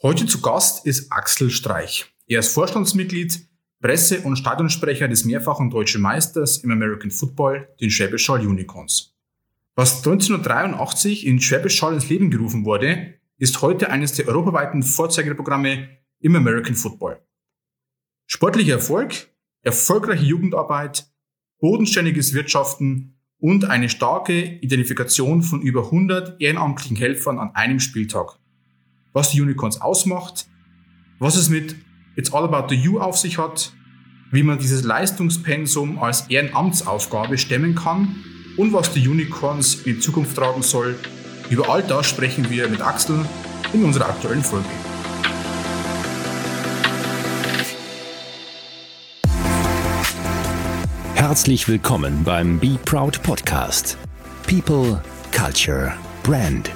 Heute zu Gast ist Axel Streich. Er ist Vorstandsmitglied, Presse- und Stadionsprecher des mehrfachen deutschen Meisters im American Football, den Schwäbisch Hall Unicorns. Was 1983 in Schwäbisch Hall ins Leben gerufen wurde, ist heute eines der europaweiten Vorzeigeprogramme im American Football. Sportlicher Erfolg, erfolgreiche Jugendarbeit, bodenständiges Wirtschaften und eine starke Identifikation von über 100 ehrenamtlichen Helfern an einem Spieltag. Was die Unicorns ausmacht, was es mit It's All About the You auf sich hat, wie man dieses Leistungspensum als Ehrenamtsaufgabe stemmen kann und was die Unicorns in Zukunft tragen soll. Über all das sprechen wir mit Axel in unserer aktuellen Folge. Herzlich willkommen beim Be Proud Podcast. People, Culture, Brand.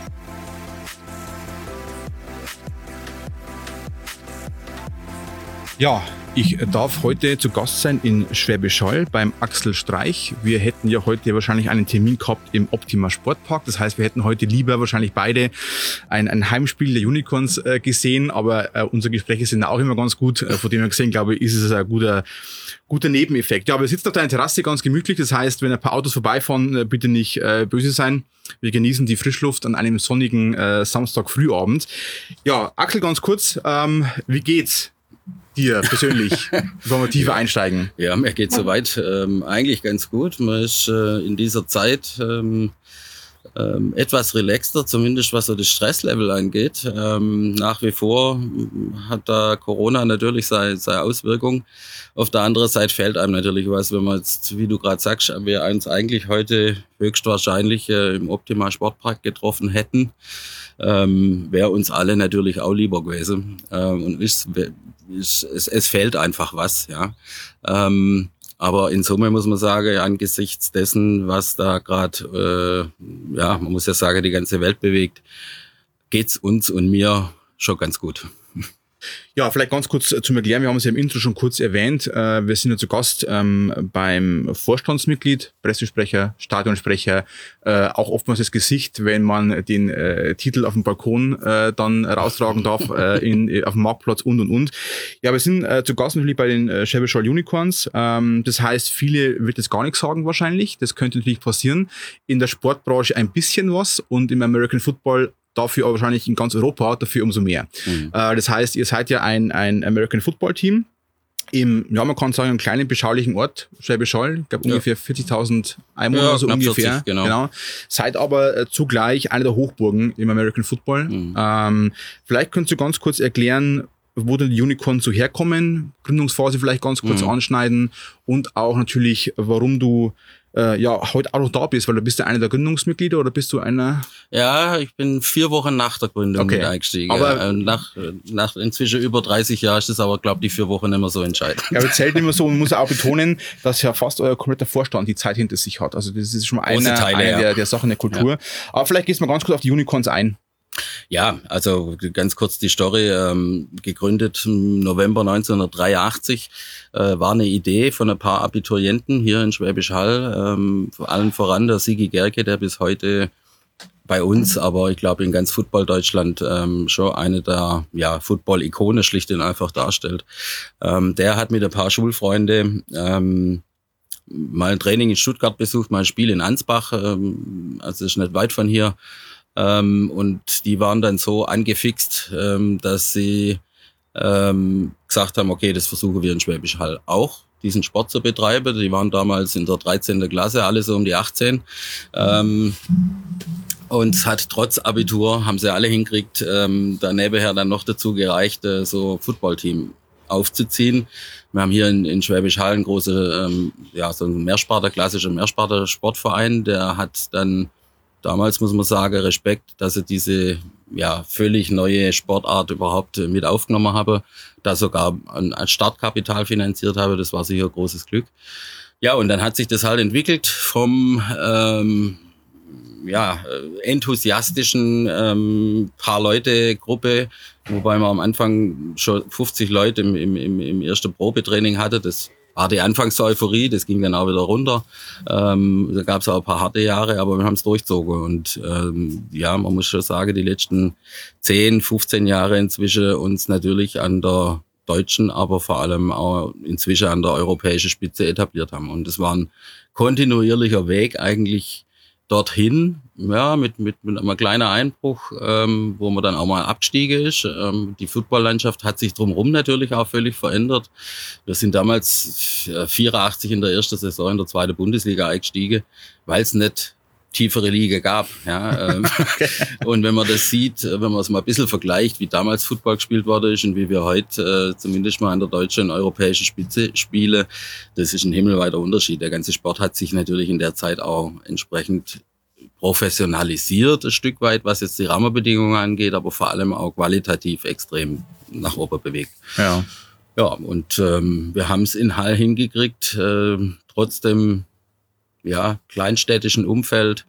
Ja, ich darf heute zu Gast sein in Schwäbisch Hall beim Axel Streich. Wir hätten ja heute wahrscheinlich einen Termin gehabt im Optima Sportpark. Das heißt, wir hätten heute lieber wahrscheinlich beide ein Heimspiel der Unicorns gesehen. Aber unsere Gespräche sind auch immer ganz gut. Von dem her gesehen, glaube ich, ist es ein guter Nebeneffekt. Ja, aber wir sitzen auf deiner Terrasse ganz gemütlich. Das heißt, wenn ein paar Autos vorbeifahren, bitte nicht böse sein. Wir genießen die Frischluft an einem sonnigen Samstag-Frühabend. Ja, Axel, ganz kurz, wie geht's dir persönlich, bevor wir tiefer einsteigen? Ja, mir geht's soweit eigentlich ganz gut. Man ist in dieser Zeit etwas relaxter, zumindest was so das Stresslevel angeht. Nach wie vor hat da Corona natürlich seine Auswirkung. Auf der anderen Seite fehlt einem natürlich was, wenn man jetzt, wie du gerade sagst, wir uns eigentlich heute höchstwahrscheinlich im Optima Sportpark getroffen hätten, wäre uns alle natürlich auch lieber gewesen. Und es fehlt einfach was, ja. Aber in Summe muss man sagen, angesichts dessen, was da gerade, man muss ja sagen, die ganze Welt bewegt, geht's uns und mir schon ganz gut. Ja, vielleicht ganz kurz zum Erklären. Wir haben es ja im Intro schon kurz erwähnt. Wir sind ja zu Gast beim Vorstandsmitglied, Pressesprecher, Stadionsprecher, auch oftmals das Gesicht, wenn man den Titel auf dem Balkon dann raustragen darf, auf dem Marktplatz und. Ja, wir sind zu Gast natürlich bei den Schwäbisch Hall Unicorns. Das heißt, viele wird das gar nichts sagen wahrscheinlich. Das könnte natürlich passieren. In der Sportbranche ein bisschen was und im American Football dafür aber wahrscheinlich in ganz Europa, dafür umso mehr. Mhm. Das heißt, ihr seid ja ein American Football Team man kann sagen, einem kleinen, beschaulichen Ort, Schwäbisch Hall, ich glaube ungefähr 40.000 Einwohner, so ungefähr. 40, genau. Seid aber zugleich eine der Hochburgen im American Football. Mhm. Vielleicht könntest du ganz kurz erklären, wo denn die Unicorns so herkommen, Gründungsphase vielleicht ganz kurz anschneiden und auch natürlich, warum du heute auch noch da bist, weil du bist ja einer der Gründungsmitglieder oder bist du einer? Ja, ich bin 4 Wochen nach der Gründung mit eingestiegen. Aber nach inzwischen über 30 Jahren ist das aber, glaube ich, die 4 Wochen nicht mehr so entscheidend. Ja, aber zählt immer so, man muss auch betonen, dass ja fast euer kompletter Vorstand die Zeit hinter sich hat. Also das ist schon mal eine der Sachen der Kultur. Ja. Aber vielleicht gehst du mal ganz kurz auf die Unicorns ein. Ja, also ganz kurz die Story, gegründet im November 1983, war eine Idee von ein paar Abiturienten hier in Schwäbisch Hall, allen voran der Sigi Gerke, der bis heute bei uns, aber ich glaube in ganz Football Deutschland schon eine der Football-Ikone schlicht und einfach darstellt. Der hat mit ein paar Schulfreunde mal ein Training in Stuttgart besucht, mal ein Spiel in Ansbach, also das ist nicht weit von hier. Und die waren dann so angefixt, dass sie gesagt haben, okay, das versuchen wir in Schwäbisch Hall auch, diesen Sport zu betreiben. Die waren damals in der 13. Klasse, alle so um die 18. Und es hat trotz Abitur, haben sie alle hingekriegt, da nebenher dann noch dazu gereicht, so Footballteam aufzuziehen. Wir haben hier in Schwäbisch Hall einen großen, so ein klassischer Mehrsparte-Sportverein, der hat dann damals, muss man sagen, Respekt, dass sie diese völlig neue Sportart überhaupt mit aufgenommen habe, da sogar ein Startkapital finanziert habe, das war sicher großes Glück. Ja, und dann hat sich das halt entwickelt vom enthusiastischen paar Leute Gruppe, wobei man am Anfang schon 50 Leute im ersten Probetraining hatte, das war die Anfangseuphorie, das ging dann auch wieder runter. Da gab es auch ein paar harte Jahre, aber wir haben es durchzogen. Und man muss schon sagen, die letzten 10, 15 Jahre inzwischen uns natürlich an der deutschen, aber vor allem auch inzwischen an der europäischen Spitze etabliert haben. Und es war ein kontinuierlicher Weg eigentlich dorthin, ja, mit einem kleinen Einbruch, wo man dann auch mal abgestiegen ist. Die Footballlandschaft hat sich drumherum natürlich auch völlig verändert. Wir sind damals 84 in der ersten Saison in der zweiten Bundesliga eingestiegen, weil es nicht tiefere Liga gab. Ja, Und wenn man das sieht, wenn man es mal ein bisschen vergleicht, wie damals Football gespielt worden ist und wie wir heute zumindest mal an der deutschen und europäischen Spitze spielen, das ist ein himmelweiter Unterschied. Der ganze Sport hat sich natürlich in der Zeit auch entsprechend professionalisiert, ein Stück weit, was jetzt die Rahmenbedingungen angeht, aber vor allem auch qualitativ extrem nach oben bewegt. Ja. Ja, und wir haben es in Hall hingekriegt, trotzdem kleinstädtischen Umfeld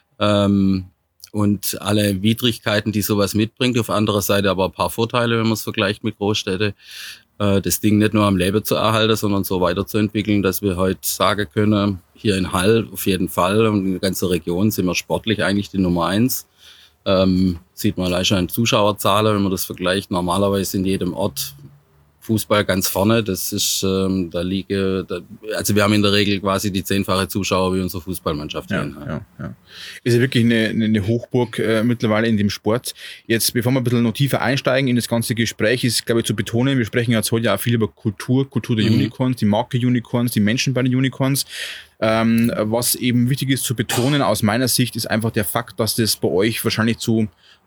und alle Widrigkeiten, die sowas mitbringt. Auf anderer Seite aber ein paar Vorteile, wenn man es vergleicht mit Großstädten. Das Ding nicht nur am Leben zu erhalten, sondern so weiterzuentwickeln, dass wir heute sagen können, hier in Hall auf jeden Fall und in der ganzen Region sind wir sportlich eigentlich die Nummer 1. Sieht man allein schon an Zuschauerzahlen, wenn man das vergleicht. Normalerweise in jedem Ort Fußball ganz vorne, das ist, also wir haben in der Regel quasi die 10-fache Zuschauer wie unsere Fußballmannschaft. Ja. Ist ja wirklich eine Hochburg mittlerweile in dem Sport. Jetzt, bevor wir ein bisschen noch tiefer einsteigen in das ganze Gespräch, ist, glaube ich, zu betonen, wir sprechen jetzt heute ja auch viel über Kultur der Unicorns, die Marke Unicorns, die Menschen bei den Unicorns. Was eben wichtig ist zu betonen aus meiner Sicht, ist einfach der Fakt, dass das bei euch wahrscheinlich zu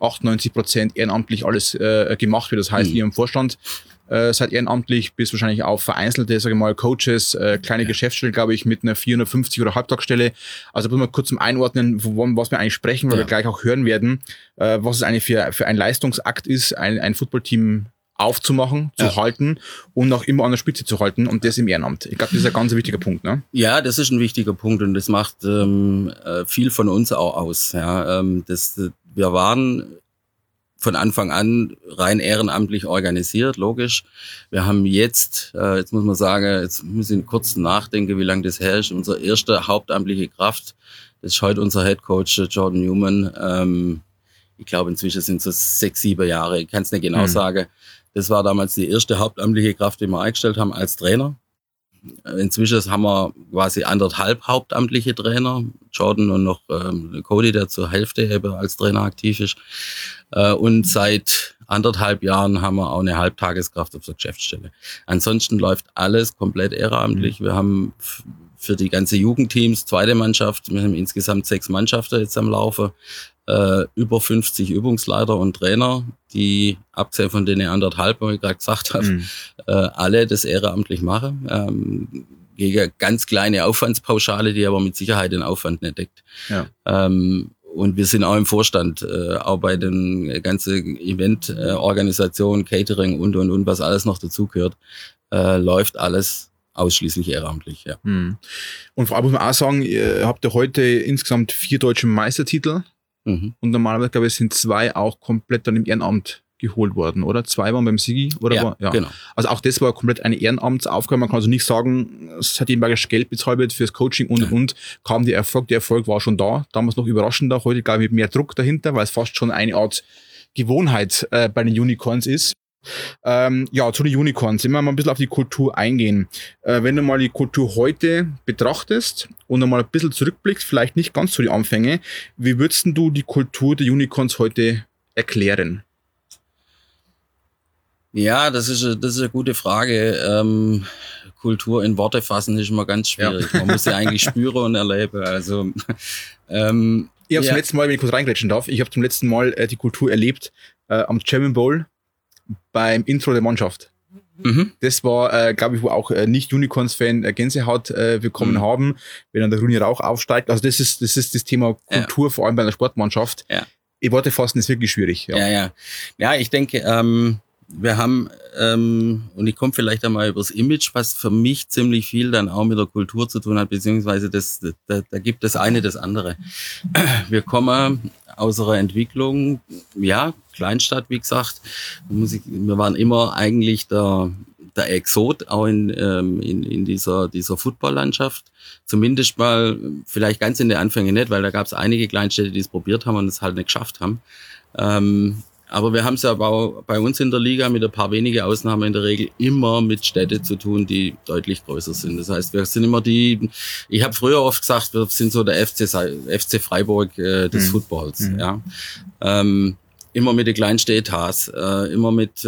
98% ehrenamtlich alles gemacht wird. Das heißt, ihr im Vorstand seid ehrenamtlich, bis wahrscheinlich auch vereinzelte, sage ich mal, Coaches, kleine Geschäftsstellen, glaube ich, mit einer 450 oder Halbtagsstelle. Also mal kurz zum Einordnen, was wir eigentlich sprechen, weil wir gleich auch hören werden, was es eigentlich für ein Leistungsakt ist, ein Footballteam aufzumachen, zu halten und auch immer an der Spitze zu halten und das im Ehrenamt. Ich glaube, das ist ein ganz wichtiger Punkt, ne? Ja, das ist ein wichtiger Punkt und das macht viel von uns auch aus. Ja, wir waren von Anfang an rein ehrenamtlich organisiert, logisch. Wir haben jetzt muss man sagen, jetzt müssen wir kurz nachdenken, wie lange das her ist. Unsere erste hauptamtliche Kraft, das ist heute unser Headcoach Jordan Newman. Ich glaube, inzwischen sind es 6, 7 Jahre. Ich kann es nicht genau sagen. Das war damals die erste hauptamtliche Kraft, die wir eingestellt haben als Trainer. Inzwischen haben wir quasi 1,5 hauptamtliche Trainer, Jordan und noch Cody, der zur Hälfte eben als Trainer aktiv ist. Und seit 1,5 Jahren haben wir auch eine Halbtageskraft auf der Geschäftsstelle. Ansonsten läuft alles komplett ehrenamtlich. Wir haben für die ganze Jugendteams, zweite Mannschaft, wir haben insgesamt 6 Mannschaften jetzt am Laufen, über 50 Übungsleiter und Trainer, die abgesehen von denen 1,5, wie ich gerade gesagt habe, alle das ehrenamtlich machen. Gegen ganz kleine Aufwandspauschale, die aber mit Sicherheit den Aufwand nicht deckt. Ja. Und wir sind auch im Vorstand, auch bei den ganzen Event-Organisationen, Catering und was alles noch dazugehört, läuft alles ausschließlich ehrenamtlich, ja. Und vor allem muss man auch sagen, ihr habt ja heute insgesamt 4 deutsche Meistertitel. Und normalerweise, glaube ich, sind 2 auch komplett dann im Ehrenamt geholt worden, oder? 2 waren beim Sigi, oder? Ja, genau. Also auch das war komplett eine Ehrenamtsaufgabe. Man kann also nicht sagen, es hat jemand Geld bezahlt fürs Coaching und kam der Erfolg. Der Erfolg war schon da. Damals noch überraschender. Heute, glaube ich, mit mehr Druck dahinter, weil es fast schon eine Art Gewohnheit bei den Unicorns ist. Zu den Unicorns, wenn wir mal ein bisschen auf die Kultur eingehen. Wenn du mal die Kultur heute betrachtest und einmal ein bisschen zurückblickst, vielleicht nicht ganz zu die Anfänge, wie würdest du die Kultur der Unicorns heute erklären? Ja, das ist eine gute Frage. Kultur in Worte fassen ist immer ganz schwierig. Man muss sie eigentlich spüren und erleben. Also, ich habe zum letzten Mal, wenn ich kurz reingrätschen darf, ich habe zum letzten Mal die Kultur erlebt am German Bowl beim Intro der Mannschaft. Das war, glaube ich, wo auch Nicht-Unicorns-Fan Gänsehaut bekommen haben, wenn dann der grüne Rauch aufsteigt. Also das ist das Thema Kultur, vor allem bei einer Sportmannschaft. Ja. In Worte fassen ist wirklich schwierig. Ja, ich denke, wir haben, und ich komme vielleicht einmal über das Image, was für mich ziemlich viel dann auch mit der Kultur zu tun hat, beziehungsweise da gibt das eine das andere. Wir kommen aus einer Entwicklung, Kleinstadt, wie gesagt. Wir waren immer eigentlich der der Exot auch in dieser Footballlandschaft. Zumindest mal, vielleicht ganz in den Anfängen nicht, weil da gab es einige Kleinstädte, die es probiert haben und es halt nicht geschafft haben. Aber wir haben es ja auch bei uns in der Liga mit ein paar wenige Ausnahmen in der Regel immer mit Städten zu tun, die deutlich größer sind. Das heißt, wir sind immer ich habe früher oft gesagt, wir sind so der FC Freiburg des Footballs. Ja. Immer mit den kleinsten Etats, immer mit,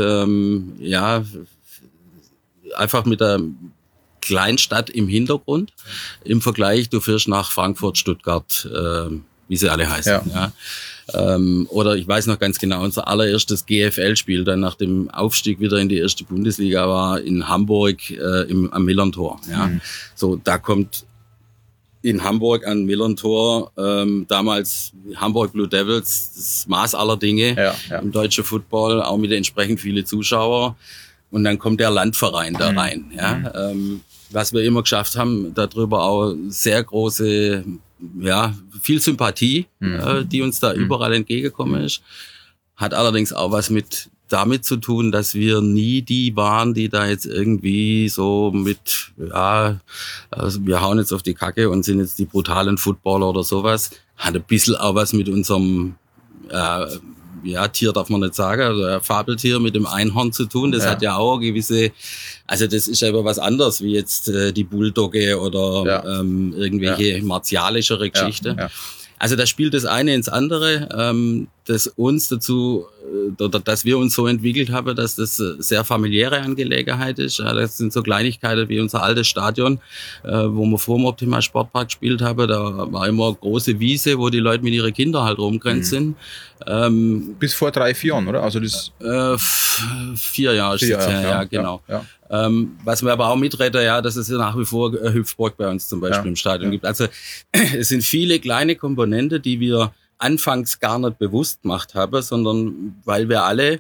einfach mit der Kleinstadt im Hintergrund. Im Vergleich, du fährst nach Frankfurt, Stuttgart, wie sie alle heißen. Ja. Oder ich weiß noch ganz genau, unser allererstes GFL-Spiel dann nach dem Aufstieg wieder in die erste Bundesliga war in Hamburg am Millerntor. Ja. So, da kommt in Hamburg an Millerntor damals Hamburg Blue Devils, das Maß aller Dinge im deutschen Football, auch mit entsprechend viele Zuschauer. Und dann kommt der Landverein da rein. Ja. Was wir immer geschafft haben, darüber auch sehr große, viel Sympathie, die uns da überall entgegengekommen ist. Hat allerdings auch was damit zu tun, dass wir nie die waren, die da jetzt irgendwie so mit, also wir hauen jetzt auf die Kacke und sind jetzt die brutalen Footballer oder sowas. Hat ein bisschen auch was mit unserem, Tier darf man nicht sagen, also Fabeltier mit dem Einhorn zu tun. Das hat ja auch gewisse, also das ist aber was anderes wie jetzt die Bulldogge oder irgendwelche martialischere Geschichte. Ja. Also da spielt das eine ins andere, dass uns dazu, oder dass wir uns so entwickelt haben, dass das sehr familiäre Angelegenheit ist. Ja, das sind so Kleinigkeiten wie unser altes Stadion, wo wir vor dem Optima Sportpark gespielt haben. Da war immer eine große Wiese, wo die Leute mit ihren Kindern halt rumgerannt sind. Bis vor 3-4 Jahren, oder? Also das 4 Jahre ist jetzt her, ja, genau. Ja. Was wir aber auch mitreden, dass es nach wie vor Hüpfburg bei uns zum Beispiel im Stadion gibt. Also es sind viele kleine Komponenten, die wir anfangs gar nicht bewusst gemacht haben, sondern weil wir alle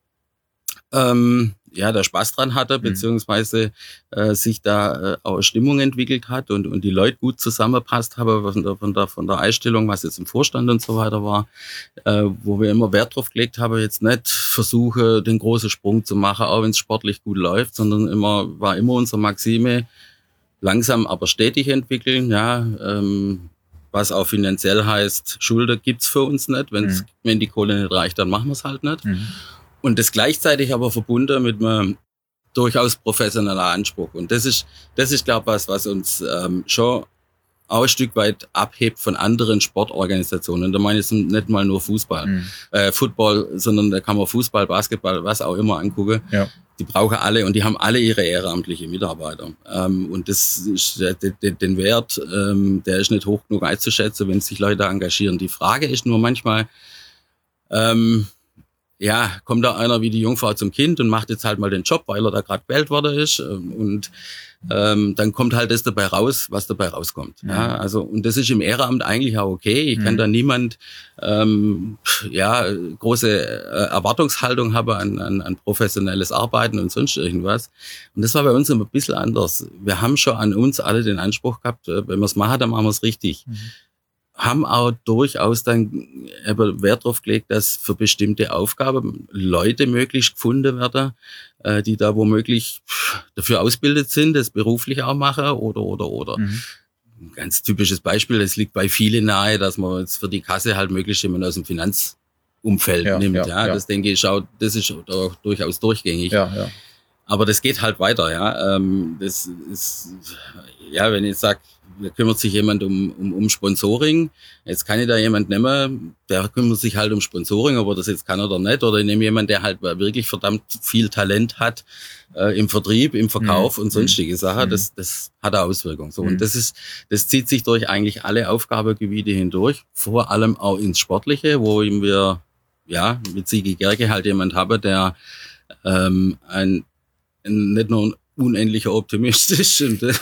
der Spaß dran hatte, beziehungsweise sich da auch Stimmung entwickelt hat und die Leute gut zusammenpasst haben von der Einstellung, was jetzt im Vorstand und so weiter war, wo wir immer Wert drauf gelegt haben, jetzt nicht versuche, den großen Sprung zu machen, auch wenn es sportlich gut läuft, sondern war immer unsere Maxime, langsam aber stetig entwickeln, was auch finanziell heißt, Schulden gibt's für uns nicht, wenn die Kohle nicht reicht, dann machen wir es halt nicht. Und das gleichzeitig aber verbunden mit einem durchaus professionellen Anspruch. Und das ist glaube ich, was uns schon auch ein Stück weit abhebt von anderen Sportorganisationen. Da meine ich nicht mal nur Football, sondern da kann man Fußball, Basketball, was auch immer angucken. Ja. Die brauchen alle und die haben alle ihre ehrenamtliche Mitarbeiter. Und das ist den Wert, der ist nicht hoch genug einzuschätzen, wenn sich Leute engagieren. Die Frage ist nur manchmal, kommt da einer wie die Jungfrau zum Kind und macht jetzt halt mal den Job, weil er da gerade gewählt worden ist. Und dann kommt halt das dabei raus, was dabei rauskommt. Ja, also, und das ist im Ehrenamt eigentlich auch okay. Ich kann da niemand große Erwartungshaltung haben an professionelles Arbeiten und sonst irgendwas. Und das war bei uns immer ein bisschen anders. Wir haben schon an uns alle den Anspruch gehabt, wenn wir es machen, dann machen wir es richtig. Haben auch durchaus dann Wert drauf gelegt, dass für bestimmte Aufgaben Leute möglichst gefunden werden, die da womöglich dafür ausgebildet sind, das beruflich auch machen oder. Ein ganz typisches Beispiel, das liegt bei vielen nahe, dass man jetzt für die Kasse halt möglichst jemand aus dem Finanzumfeld nimmt. Das denke ich auch, das ist auch durchaus durchgängig. Aber das geht halt weiter, das ist, wenn ich sage, da kümmert sich jemand um Sponsoring. Jetzt kann ich da jemand nehmen, der kümmert sich halt um Sponsoring, aber das jetzt kann er doch nicht. Oder ich nehme jemanden, der halt wirklich verdammt viel Talent hat im Vertrieb, im Verkauf und sonstige Sachen. Das hat eine Auswirkung. So, und das zieht sich durch eigentlich alle Aufgabengebiete hindurch, vor allem auch ins Sportliche, wo wir mit Sigi Gerke halt jemand haben, der nicht nur ein unendlicher Optimist ist,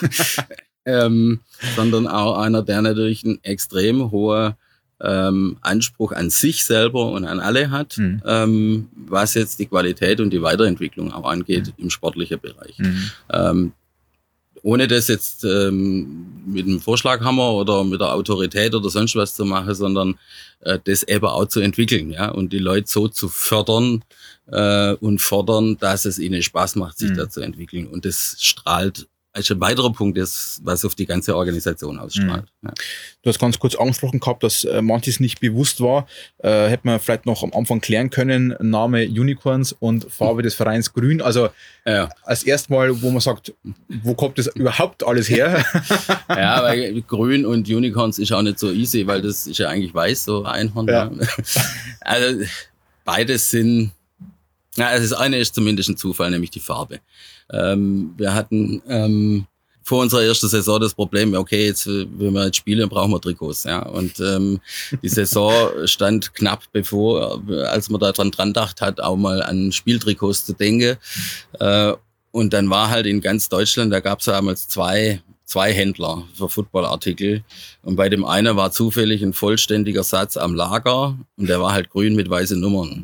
sondern auch einer, der natürlich einen extrem hohen Anspruch an sich selber und an alle hat, was jetzt die Qualität und die Weiterentwicklung auch angeht im sportlichen Bereich. ohne das jetzt mit dem Vorschlaghammer oder mit der Autorität oder sonst was zu machen, sondern das eben auch zu entwickeln, ja, und die Leute so zu fördern und fordern, dass es ihnen Spaß macht, sich da zu entwickeln. Und das strahlt, also ein weiterer Punkt ist, was auf die ganze Organisation ausstrahlt. Ja. Du hast ganz kurz angesprochen gehabt, dass manches nicht bewusst war. Hätte man vielleicht noch am Anfang klären können, Name Unicorns und Farbe des Vereins Grün. Also als erstmal, wo man sagt, wo kommt das überhaupt alles her? Ja, weil Grün und Unicorns ist auch nicht so easy, weil das ist ja eigentlich weiß, so Einhorn. Ja. Also beides sind, also das eine ist zumindest ein Zufall, nämlich die Farbe. Wir hatten vor unserer ersten Saison das Problem, okay, jetzt, wenn wir jetzt spielen, brauchen wir Trikots. Ja? Und die Saison stand knapp bevor, als man da dran gedacht hat, auch mal an Spieltrikots zu denken. Und dann war halt in ganz Deutschland, da gab es damals zwei Händler für Footballartikel. Und bei dem einen war zufällig ein vollständiger Satz am Lager und der war halt grün mit weißen Nummern.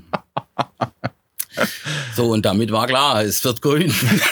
So, und damit war klar, es wird grün.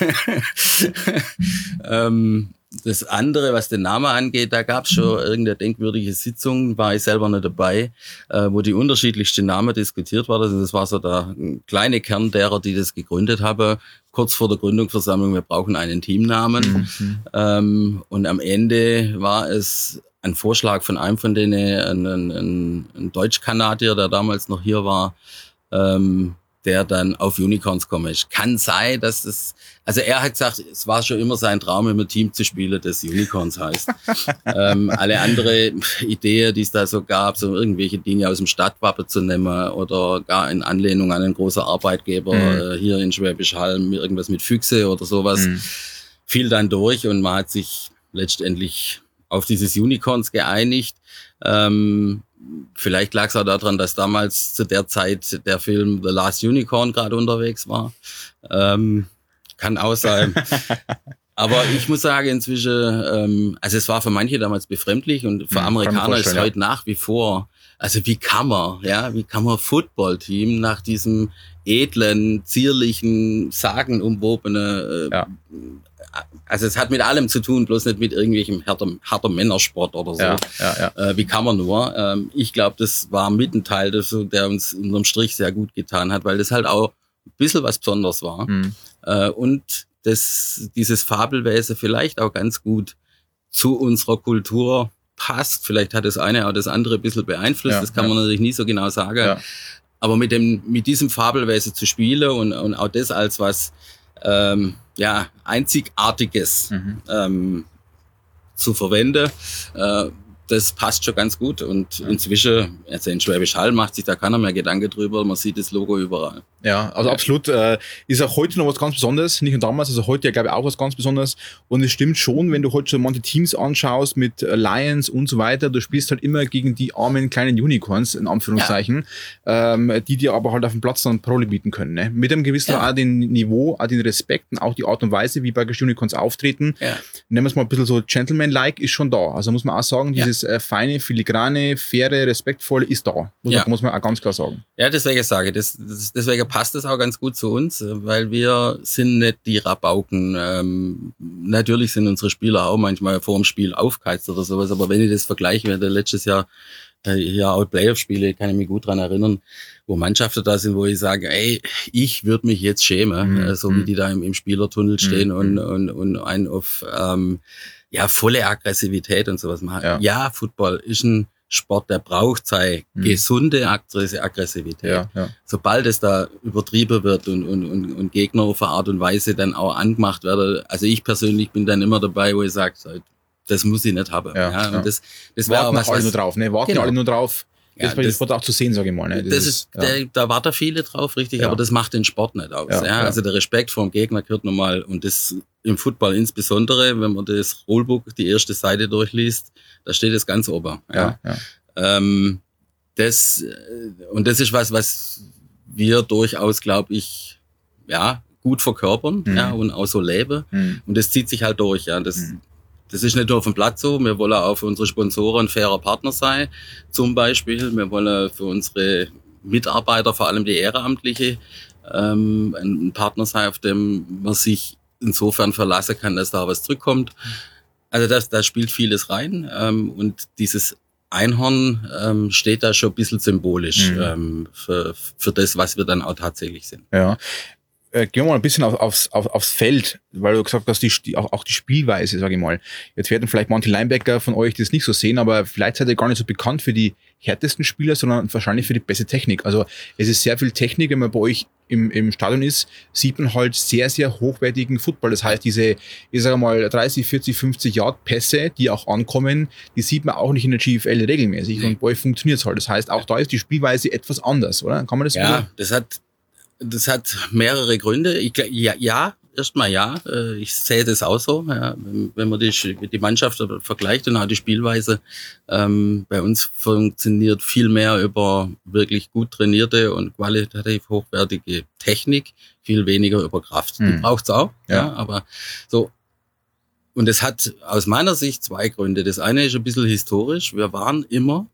Das andere, was den Namen angeht, da gab es schon irgendeine denkwürdige Sitzung, war ich selber nicht dabei, wo die unterschiedlichsten Namen diskutiert wurden. Das war so der kleine Kern derer, die das gegründet haben, kurz vor der Gründungsversammlung, wir brauchen einen Teamnamen. Und am Ende war es ein Vorschlag von einem von denen, ein Deutsch-Kanadier, der damals noch hier war, der dann auf Unicorns komme ist. Kann sein, dass es, also er hat gesagt, es war schon immer sein Traum, im Team zu spielen, das Unicorns heißt. Alle andere Ideen, die es da so gab, so irgendwelche Dinge aus dem Stadtwappen zu nehmen oder gar in Anlehnung an einen großen Arbeitgeber hier in Schwäbisch Hall, irgendwas mit Füchse oder sowas, fiel dann durch und man hat sich letztendlich auf dieses Unicorns geeinigt. Vielleicht lag es auch daran, dass damals zu der Zeit der Film The Last Unicorn gerade unterwegs war. Kann auch sein. Aber ich muss sagen, inzwischen, also es war für manche damals befremdlich und für Amerikaner ist es heute nach wie vor, also wie kann man Football-Team nach diesem edlen, zierlichen, sagenumwobenen, also es hat mit allem zu tun, bloß nicht mit irgendwelchem harter Männersport oder so. Wie kann man nur? Ich glaube, das war mit ein Teil, der uns unterm Strich sehr gut getan hat, weil das halt auch ein bisschen was Besonderes war. Und dieses Fabelwesen vielleicht auch ganz gut zu unserer Kultur passt. Vielleicht hat das eine auch das andere ein bisschen beeinflusst, das kann man natürlich nie so genau sagen. Ja. Aber mit diesem Fabelwesen zu spielen und auch das als was Einzigartiges zu verwenden, das passt schon ganz gut. Und inzwischen, also in Schwäbisch Hall macht sich da keiner mehr Gedanken drüber, man sieht das Logo überall. Ja, also absolut. Ist auch heute noch was ganz Besonderes, nicht nur damals, also heute ja, glaube ich, auch was ganz Besonderes. Und es stimmt schon, wenn du heute schon manche Teams anschaust mit Lions und so weiter, du spielst halt immer gegen die armen kleinen Unicorns, in Anführungszeichen, die dir aber halt auf dem Platz dann Prole bieten können. Ne? Mit einem gewissen auch den Niveau, auch den Respekt und auch die Art und Weise, wie bei Unicorns auftreten. Ja. Nennen wir es mal ein bisschen so Gentleman-like, ist schon da. Also muss man auch sagen, dieses feine, filigrane, faire, respektvolle ist da. Muss man auch ganz klar sagen. Ja, deswegen sage ich, deswegen passt das auch ganz gut zu uns, weil wir sind nicht die Rabauken. Natürlich sind unsere Spieler auch manchmal vor dem Spiel aufgeheizt oder sowas, aber wenn ich das vergleiche, wir hatten letztes Jahr hier auch Playoff-Spiele, kann ich mich gut dran erinnern, wo Mannschaften da sind, wo ich sage, ey, ich würde mich jetzt schämen, so wie die da im Spielertunnel stehen und einen auf volle Aggressivität und sowas machen. Ja, Football ist ein Sport, der braucht seine gesunde Aggressivität. Ja. Sobald es da übertrieben wird und Gegner auf eine Art und Weise dann auch angemacht werden, also ich persönlich bin dann immer dabei, wo ich sage, das muss ich nicht haben. Und das wäre was alle nur drauf, ne? Warten alle nur drauf. Das wird auch zu sehen, sage ich mal. Ne? Da warten viele drauf, richtig, aber das macht den Sport nicht aus. Also der Respekt vor dem Gegner gehört nochmal, und das im Football insbesondere, wenn man das Rulebook, die erste Seite durchliest, da steht es ganz oben. Das ist was wir durchaus, glaube ich, gut verkörpern und auch so leben. Und das zieht sich halt durch. Das ist nicht nur auf dem Platz so, wir wollen auch für unsere Sponsoren ein fairer Partner sein, zum Beispiel. Wir wollen für unsere Mitarbeiter, vor allem die Ehrenamtliche, ein Partner sein, auf dem man sich insofern verlassen kann, dass da was zurückkommt. Also da spielt vieles rein und dieses Einhorn steht da schon ein bisschen symbolisch für das, was wir dann auch tatsächlich sind. Ja. Gehen wir mal ein bisschen aufs Feld, weil du gesagt hast, auch die Spielweise, sage ich mal. Jetzt werden vielleicht manche Linebacker von euch das nicht so sehen, aber vielleicht seid ihr gar nicht so bekannt für die härtesten Spieler, sondern wahrscheinlich für die beste Technik. Also es ist sehr viel Technik, wenn man bei euch im Stadion ist, sieht man halt sehr, sehr hochwertigen Football. Das heißt, diese, ich sage mal, 30, 40, 50 Yard Pässe, die auch ankommen, die sieht man auch nicht in der GFL regelmäßig. Und bei euch funktioniert es halt. Das heißt, auch da ist die Spielweise etwas anders, oder? Kann man das Ja, das hat mehrere Gründe. Erstmal ja. Ich sehe das auch so. Ja. Wenn man die Mannschaft vergleicht und auch die Spielweise, bei uns funktioniert viel mehr über wirklich gut trainierte und qualitativ hochwertige Technik, viel weniger über Kraft. Die braucht's auch. Ja, aber so. Und es hat aus meiner Sicht zwei Gründe. Das eine ist ein bisschen historisch. Wir waren immer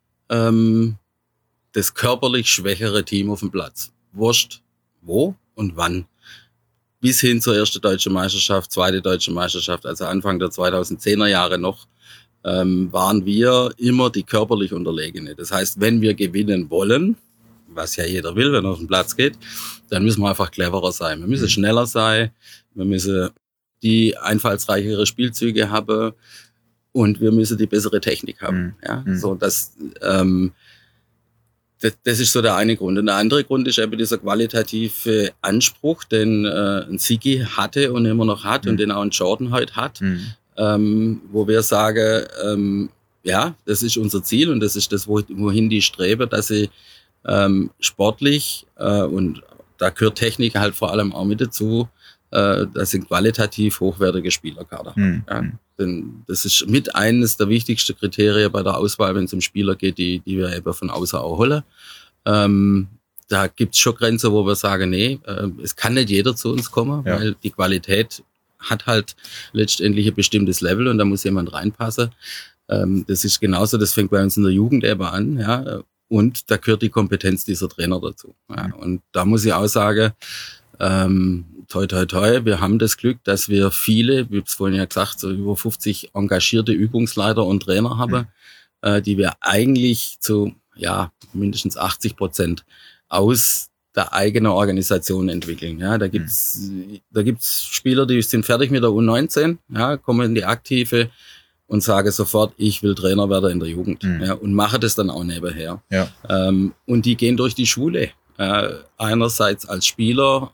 das körperlich schwächere Team auf dem Platz. Wurscht, wo und wann. Bis hin zur ersten deutschen Meisterschaft, zweite deutsche Meisterschaft, also Anfang der 2010er Jahre noch, waren wir immer die körperlich Unterlegene. Das heißt, wenn wir gewinnen wollen, was ja jeder will, wenn er auf den Platz geht, dann müssen wir einfach cleverer sein. Wir müssen schneller sein, wir müssen die einfallsreichere Spielzüge haben und wir müssen die bessere Technik haben. Ja, so dass das ist so der eine Grund. Und der andere Grund ist eben dieser qualitative Anspruch, den ein Sigi hatte und immer noch hat und den auch ein Jordan heute hat, wo wir sagen, ja, das ist unser Ziel und das ist das, wohin die streben, dass sie sportlich und da gehört Technik halt vor allem auch mit dazu, dass sie qualitativ hochwertige Spielerkader haben. Ja. Denn das ist mit eines der wichtigsten Kriterien bei der Auswahl, wenn es um Spieler geht, die wir eben von außen auch holen. Da gibt's schon Grenzen, wo wir sagen, nee, es kann nicht jeder zu uns kommen, weil die Qualität hat halt letztendlich ein bestimmtes Level und da muss jemand reinpassen. Das ist genauso, das fängt bei uns in der Jugend eben an, ja, und da gehört die Kompetenz dieser Trainer dazu. Ja. Und da muss ich auch sagen, toi, toi, toi, wir haben das Glück, dass wir viele, wie ich es vorhin ja gesagt, so über 50 engagierte Übungsleiter und Trainer haben, die wir eigentlich zu, mindestens 80% aus der eigenen Organisation entwickeln. Ja, da gibt's Spieler, die sind fertig mit der U19, ja, kommen in die Aktive und sagen sofort, ich will Trainer werden in der Jugend, ja, und mache das dann auch nebenher. Ja. Und die gehen durch die Schule, einerseits als Spieler,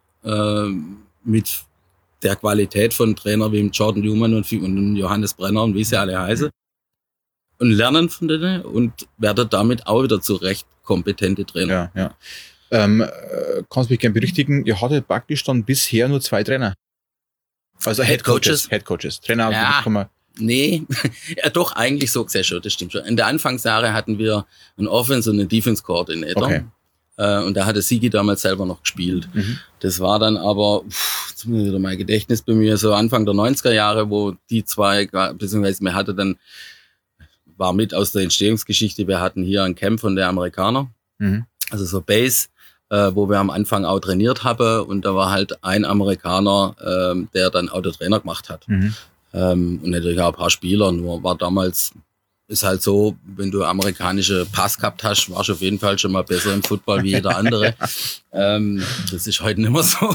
mit der Qualität von Trainer wie Jordan Newman und Johannes Brenner und wie sie alle heißen und lernen von denen und werden damit auch wieder zu recht kompetente Trainer. Ja. Kannst du mich gerne berichtigen, ihr hattet praktisch dann bisher nur 2 Trainer. Also Head Coaches. Trainer kann man. Nee, ja, doch, eigentlich so sehr schon, das stimmt schon. In der Anfangsjahre hatten wir einen Offense- und einen Defense-Coordinator. Okay. Und da hatte Sigi damals selber noch gespielt. Das war dann aber, jetzt muss ich wieder mein Gedächtnis bei mir, so Anfang der 90er Jahre, wo die zwei, beziehungsweise war mit aus der Entstehungsgeschichte, wir hatten hier ein Camp von der Amerikaner, also so Base, wo wir am Anfang auch trainiert haben und da war halt ein Amerikaner, der dann auch der Trainer gemacht hat. Und natürlich auch ein paar Spieler, nur war damals, ist halt so, wenn du amerikanische Pass gehabt hast, warst du auf jeden Fall schon mal besser im Football wie jeder andere. Das ist heute nicht mehr so.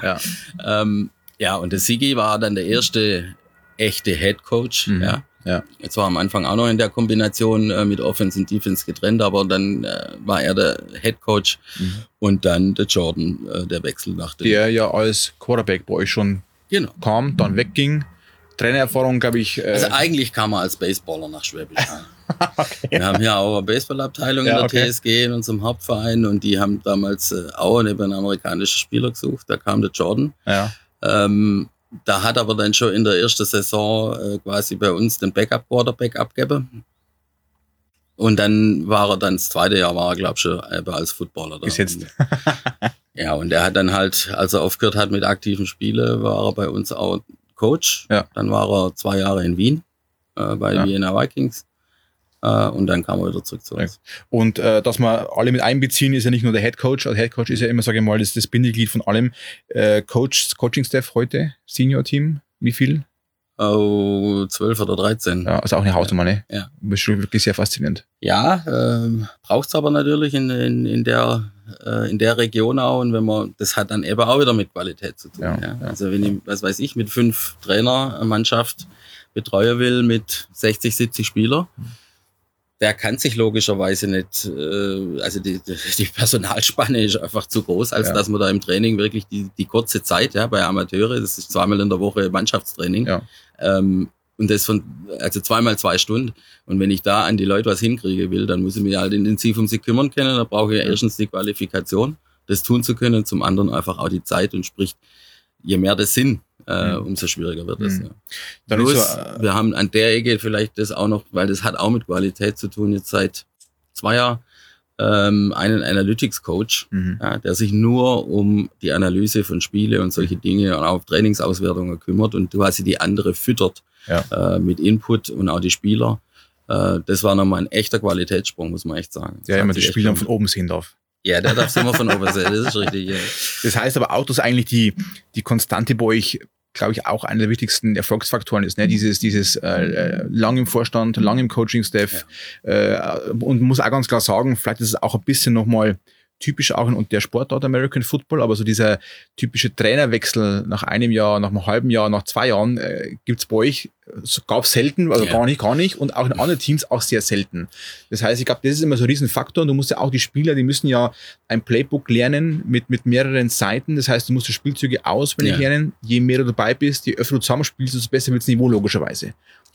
Und der Sigi war dann der erste echte Head Coach. Jetzt war am Anfang auch noch in der Kombination mit Offense und Defense getrennt, aber dann war er der Head Coach und dann der Jordan, der Wechsel nach dem. Der ja als Quarterback bei euch schon kam, dann wegging. Trainererfahrung, glaube ich. Also eigentlich kam er als Baseballer nach Schwäbisch Hall. Wir haben ja auch eine Baseballabteilung in der TSG in unserem Hauptverein und die haben damals auch einen amerikanischen Spieler gesucht. Da kam der Jordan. Da hat aber dann schon in der ersten Saison quasi bei uns den Backup-Quarterback abgegeben. Und dann das zweite Jahr war er, glaube ich, schon als Footballer da. Gesetzt. Und er hat dann halt, als er aufgehört hat mit aktiven Spielen, war er bei uns auch Coach. Dann war er 2 Jahre in Wien, bei Vienna Vikings. und dann kam er wieder zurück zu uns. Und dass wir alle mit einbeziehen, ist ja nicht nur der Head Coach. Der Head Coach ist ja immer, sage ich mal, das Bindeglied von allem. Coaching-Staff heute, Senior-Team, wie viel? 12 oder 13. Ja, also auch eine Hausnummer, ne? Ja. Das ist schon wirklich sehr faszinierend. Ja, braucht's aber natürlich in der Region auch, und das hat dann eben auch wieder mit Qualität zu tun. Ja. Also wenn ich, was weiß ich, mit 5 Trainermannschaft betreuen will, mit 60, 70 Spieler, der kann sich logischerweise nicht, also die Personalspanne ist einfach zu groß, als dass man da im Training wirklich die kurze Zeit, bei Amateure, das ist 2-mal in der Woche Mannschaftstraining, und das also 2-mal 2 Stunden. Und wenn ich da an die Leute was hinkriege will, dann muss ich mich halt intensiv um sie kümmern können. Da brauche ich erstens die Qualifikation, das tun zu können, zum anderen einfach auch die Zeit, und sprich, je mehr das sind, umso schwieriger wird es. Ja. Plus, wir haben an der Ecke vielleicht das auch noch, weil das hat auch mit Qualität zu tun, jetzt seit 2 Jahren, einen Analytics-Coach, der sich nur um die Analyse von Spiele und solche Dinge und auch Trainingsauswertungen kümmert und quasi die andere füttert mit Input und auch die Spieler. Das war nochmal ein echter Qualitätssprung, muss man echt sagen. Ja, wenn man die Spieler von oben sehen darf. Ja, der darf es immer von oben sehen, das ist richtig. Ja. Das heißt aber auch, dass eigentlich die Konstante bei euch, glaube ich, auch einer der wichtigsten Erfolgsfaktoren ist, ne? Dieses lang im Vorstand, lang im Coaching-Staff, und muss auch ganz klar sagen, vielleicht ist es auch ein bisschen nochmal typisch auch in der Sportart American Football, aber so dieser typische Trainerwechsel nach einem Jahr, nach einem halben Jahr, nach 2 Jahren gibt's bei euch, gab es selten, also gar nicht und auch in anderen Teams auch sehr selten. Das heißt, ich glaube, das ist immer so ein Riesenfaktor, und du musst ja auch die Spieler, die müssen ja ein Playbook lernen mit mehreren Seiten, das heißt, du musst die Spielzüge auswendig lernen, je mehr du dabei bist, je öfter du zusammenspielst, desto besser wird's Niveau logischerweise.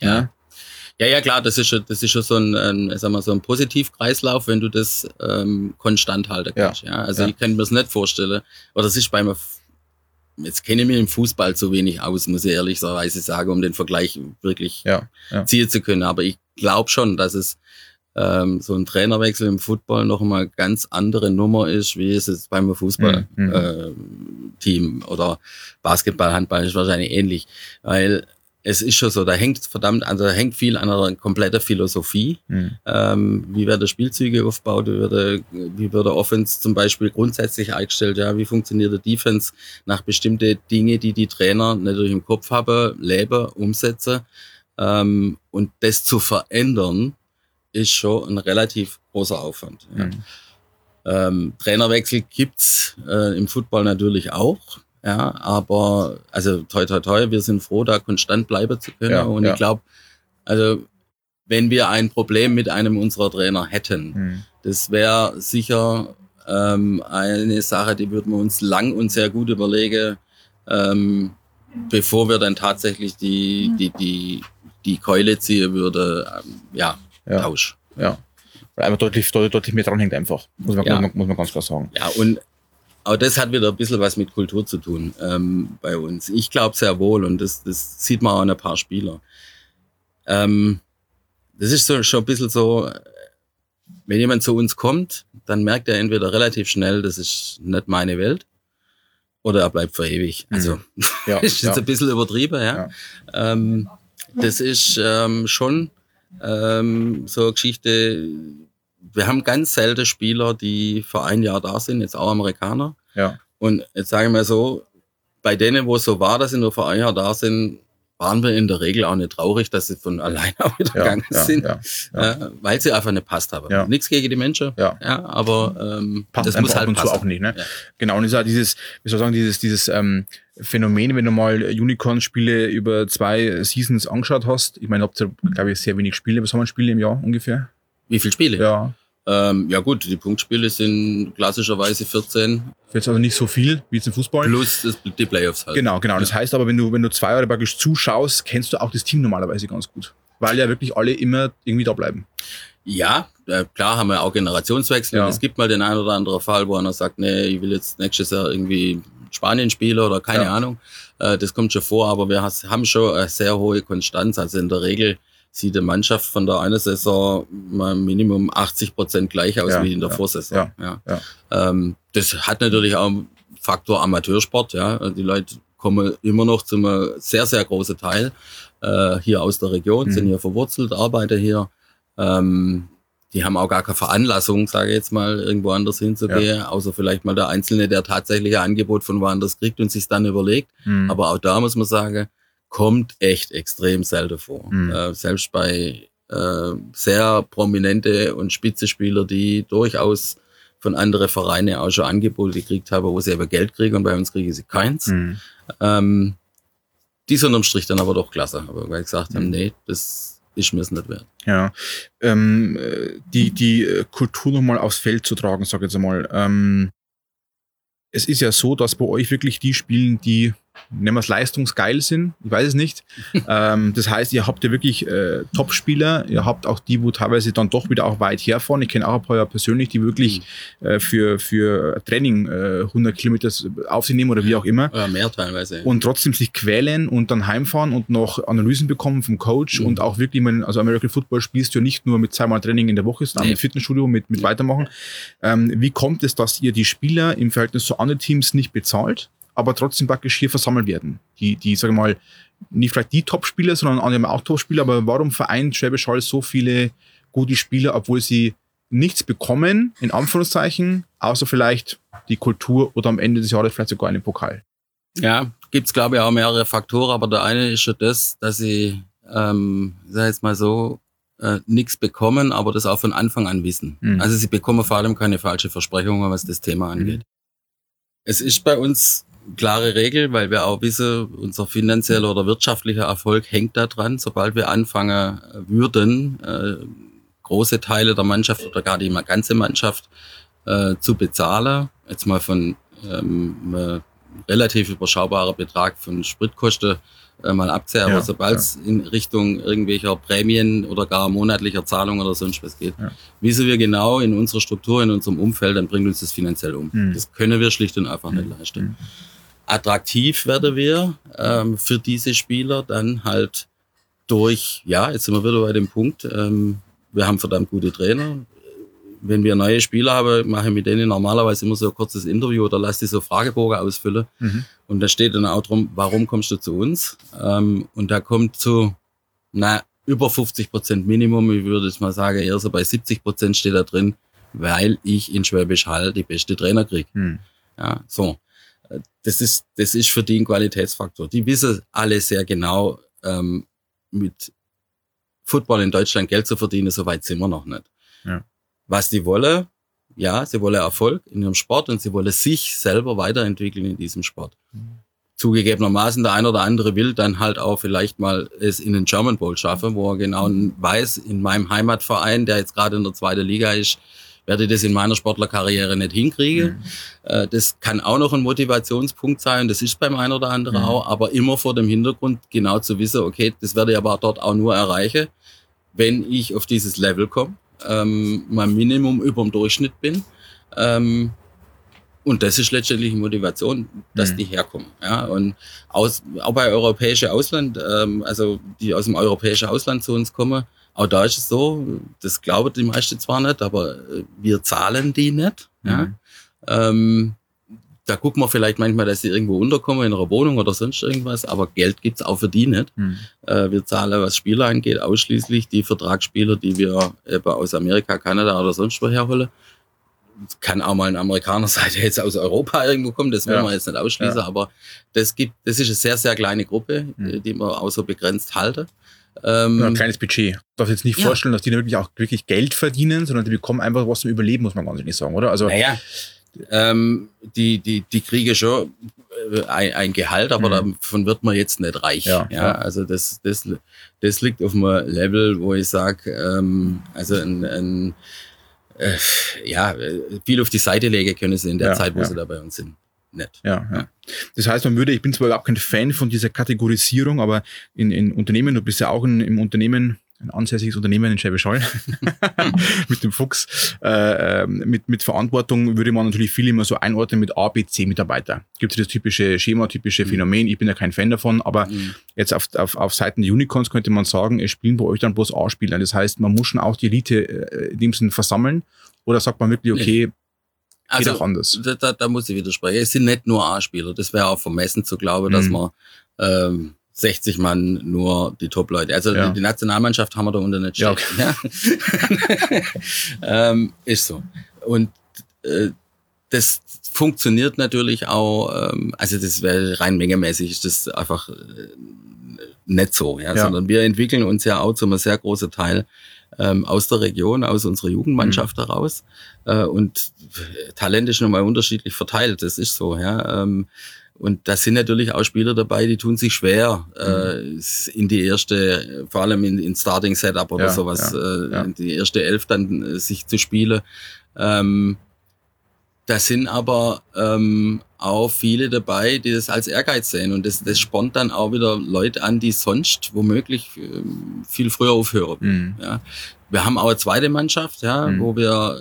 Ja, klar, das ist schon so ein, sagen wir, so ein Positivkreislauf, wenn du das konstant halten kannst. Ja. Also ich kann mir das nicht vorstellen. Oder das ist jetzt kenne ich mich im Fußball zu wenig aus, muss ich ehrlicherweise sagen, um den Vergleich wirklich ziehen zu können. Aber ich glaube schon, dass es so ein Trainerwechsel im Football noch mal ganz andere Nummer ist, wie es jetzt beim Fußball Team oder Basketball, Handball ist wahrscheinlich ähnlich, weil es ist schon so, da hängt viel an einer kompletten Philosophie. Wie werden Spielzüge aufgebaut, wie wird der Offense zum Beispiel grundsätzlich eingestellt, wie funktioniert der Defense nach bestimmte Dinge, die Trainer natürlich im Kopf haben, leben, umsetzen. Und das zu verändern, ist schon ein relativ großer Aufwand. Trainerwechsel gibt's im Football natürlich auch. Ja, aber, also, toi, toi, toi, wir sind froh, da konstant bleiben zu können. Ich glaube, also, wenn wir ein Problem mit einem unserer Trainer hätten, das wäre sicher eine Sache, die würden wir uns lang und sehr gut überlegen, bevor wir dann tatsächlich die Keule ziehen würde, Tausch. Ja, weil einfach deutlich mehr dran hängt einfach, muss man ganz klar sagen. Ja, und auch das hat wieder ein bisschen was mit Kultur zu tun bei uns. Ich glaube sehr wohl, und das sieht man auch an ein paar Spieler. Das ist so schon ein bisschen so, wenn jemand zu uns kommt, dann merkt er entweder relativ schnell, das ist nicht meine Welt, oder er bleibt für ewig. Also ist jetzt ein bisschen übertrieben, ja. Das ist schon so eine Geschichte. Wir haben ganz selten Spieler, die für ein Jahr da sind, jetzt auch Amerikaner. Ja. Und jetzt sage ich mal so, bei denen, wo es so war, dass sie nur für ein Jahr da sind, waren wir in der Regel auch nicht traurig, dass sie von alleine auch wieder gegangen sind, weil sie einfach nicht passt haben. Ja. Nichts gegen die Menschen, aber passt das muss halt und passen. zu auch nicht. Ne? Ja. Genau, und es ist auch dieses Phänomen, wenn du mal Unicorn-Spiele über 2 Seasons angeschaut hast. Ich meine, habt ihr, glaube ich, sehr wenig Spiele, was haben wir Spiele im Jahr ungefähr? Wie viele Spiele? Ja. Ja gut, die Punktspiele sind klassischerweise 14. Jetzt also nicht so viel wie jetzt im Fußball. Plus die Playoffs halt. Genau. Das heißt aber, wenn du 2 Jahre praktisch zuschaust, kennst du auch das Team normalerweise ganz gut. Weil ja wirklich alle immer irgendwie da bleiben. Ja, klar haben wir auch Generationswechsel. Es gibt mal den einen oder anderen Fall, wo einer sagt, nee, ich will jetzt nächstes Jahr irgendwie Spanien spielen oder keine Ahnung. Das kommt schon vor, aber wir haben schon eine sehr hohe Konstanz. Also in der Regel sieht die Mannschaft von der einen Saison mal Minimum 80% gleich aus wie in der Vorsaison. Das hat natürlich auch einen Faktor Amateursport. Ja. Die Leute kommen immer noch zum sehr, sehr großen Teil hier aus der Region, sind hier verwurzelt, arbeiten hier. Die haben auch gar keine Veranlassung, sage ich jetzt mal, irgendwo anders hinzugehen, außer vielleicht mal der Einzelne, der tatsächlich ein Angebot von woanders kriegt und sich dann überlegt. Aber auch da muss man sagen, kommt echt extrem selten vor. Selbst bei sehr prominente und spitze Spieler, die durchaus von anderen Vereinen auch schon Angebote gekriegt haben, wo sie aber Geld kriegen und bei uns kriegen sie keins. Die sind unterm Strich dann aber doch klasse, aber weil gesagt haben, nee, das ist mir es nicht wert. Ja, die Kultur nochmal aufs Feld zu tragen, sag ich jetzt einmal. Es ist ja so, dass bei euch wirklich die spielen, die, nennen wir es, leistungsgeil sind. Ich weiß es nicht. Das heißt, ihr habt ja wirklich Top-Spieler. Ihr habt auch die, wo teilweise dann doch wieder auch weit herfahren. Ich kenne auch ein paar ja persönlich, die wirklich für Training 100 Kilometer auf sich nehmen oder wie auch immer. Oder mehr teilweise. Und trotzdem sich quälen und dann heimfahren und noch Analysen bekommen vom Coach und auch wirklich, also American Football spielst du ja nicht nur mit 2-mal Training in der Woche, sondern im Fitnessstudio mit weitermachen. Wie kommt es, dass ihr die Spieler im Verhältnis zu anderen Teams nicht bezahlt, aber trotzdem praktisch hier versammelt werden? Die sagen wir mal, nicht vielleicht die Top-Spieler, sondern andere auch Top-Spieler, aber warum vereint Schwäbisch Hall so viele gute Spieler, obwohl sie nichts bekommen, in Anführungszeichen, außer vielleicht die Kultur oder am Ende des Jahres vielleicht sogar einen Pokal? Ja, gibt's glaube ich auch mehrere Faktoren, aber der eine ist schon das, dass sie, sag jetzt mal so, nichts bekommen, aber das auch von Anfang an wissen. Also sie bekommen vor allem keine falsche Versprechungen, was das Thema angeht. Es ist bei uns klare Regel, weil wir auch wissen, unser finanzieller oder wirtschaftlicher Erfolg hängt da dran. Sobald wir anfangen würden, große Teile der Mannschaft oder gar die ganze Mannschaft zu bezahlen, jetzt mal von relativ überschaubarer Betrag von Spritkosten mal abziehen, aber sobald es in Richtung irgendwelcher Prämien oder gar monatlicher Zahlung oder sonst was geht, wissen wir genau in unserer Struktur, in unserem Umfeld, dann bringt uns das finanziell um. Das können wir schlicht und einfach nicht leisten. Attraktiv werden wir für diese Spieler dann halt durch, jetzt sind wir wieder bei dem Punkt, wir haben verdammt gute Trainer. Wenn wir neue Spieler haben, mache ich mit denen normalerweise immer so ein kurzes Interview oder lasse die so Fragebogen ausfüllen. Und da steht dann auch drum, warum kommst du zu uns? Und da kommt zu, über 50% Minimum, ich würde jetzt mal sagen, eher so bei 70% steht da drin, weil ich in Schwäbisch Hall die beste Trainer kriege. Ja, so. Das ist für die ein Qualitätsfaktor. Die wissen alle sehr genau, mit Football in Deutschland Geld zu verdienen, so weit sind wir noch nicht. Ja. Was die wollen, sie wollen Erfolg in ihrem Sport und sie wollen sich selber weiterentwickeln in diesem Sport. Zugegebenermaßen, der eine oder andere will dann halt auch vielleicht mal es in den German Bowl schaffen, wo er genau weiß, in meinem Heimatverein, der jetzt gerade in der 2. Liga ist, werde ich das in meiner Sportlerkarriere nicht hinkriegen. Das kann auch noch ein Motivationspunkt sein, das ist beim einen oder anderen auch, aber immer vor dem Hintergrund genau zu wissen, okay, das werde ich aber dort auch nur erreichen, wenn ich auf dieses Level komme. Mein Minimum über dem Durchschnitt bin. Und das ist letztendlich die Motivation, dass die herkommen. Ja, und auch bei europäischen Ausland, also die aus dem europäischen Ausland zu uns kommen, auch da ist es so, das glauben die meisten zwar nicht, aber wir zahlen die nicht. Ja. Da gucken wir vielleicht manchmal, dass sie irgendwo unterkommen in einer Wohnung oder sonst irgendwas, aber Geld gibt's auch für die nicht. Wir zahlen, was Spieler angeht, ausschließlich die Vertragsspieler, die wir eben aus Amerika, Kanada oder sonst woher holen. Kann auch mal ein Amerikaner sein, der jetzt aus Europa irgendwo kommt, das wollen wir jetzt nicht ausschließen, aber das ist eine sehr, sehr kleine Gruppe, die wir auch so begrenzt halten. Ein kleines Budget. Ich darf jetzt nicht vorstellen, dass die wirklich Geld verdienen, sondern die bekommen einfach was zum Überleben, muss man ganz ehrlich sagen, oder? Also, die kriegen schon ein Gehalt, aber davon wird man jetzt nicht reich. Also das liegt auf einem Level, wo ich sage, also viel auf die Seite legen können sie in der Zeit, wo sie da bei uns sind. Nicht. Ja. Das heißt, ich bin zwar überhaupt kein Fan von dieser Kategorisierung, aber in Unternehmen, du bist ja auch im Unternehmen, ein ansässiges Unternehmen in Schwäbisch Hall, mit dem Fuchs, mit Verantwortung würde man natürlich viel immer so einordnen mit A, B, C Mitarbeiter. Gibt es das typische Schema, typische Phänomen, ich bin ja kein Fan davon, aber jetzt auf Seiten der Unicorns könnte man sagen, es spielen bei euch dann bloß A-Spieler. Das heißt, man muss schon auch die Elite in dem Sinne versammeln, oder sagt man wirklich, okay, geht auch anders? Da muss ich widersprechen. Es sind nicht nur A-Spieler, das wäre auch vermessen zu glauben, dass man 60 Mann nur die Top-Leute. Also die Nationalmannschaft haben wir da unten nicht stehen. Ja, okay. Ja? Ist so. Und das funktioniert natürlich auch, also das wäre rein mengemäßig, ist das einfach nicht so, sondern wir entwickeln uns ja auch zu einem sehr großen Teil aus der Region, aus unserer Jugendmannschaft heraus. Und Talent ist nochmal unterschiedlich verteilt, das ist so. Ja. Und da sind natürlich auch Spieler dabei, die tun sich schwer, in die erste, vor allem in Starting-Setup oder sowas, in die erste Elf dann sich zu spielen. Da sind aber auch viele dabei, die das als Ehrgeiz sehen. Und das spornt dann auch wieder Leute an, die sonst womöglich viel früher aufhören. Ja. Wir haben auch eine zweite Mannschaft, wo wir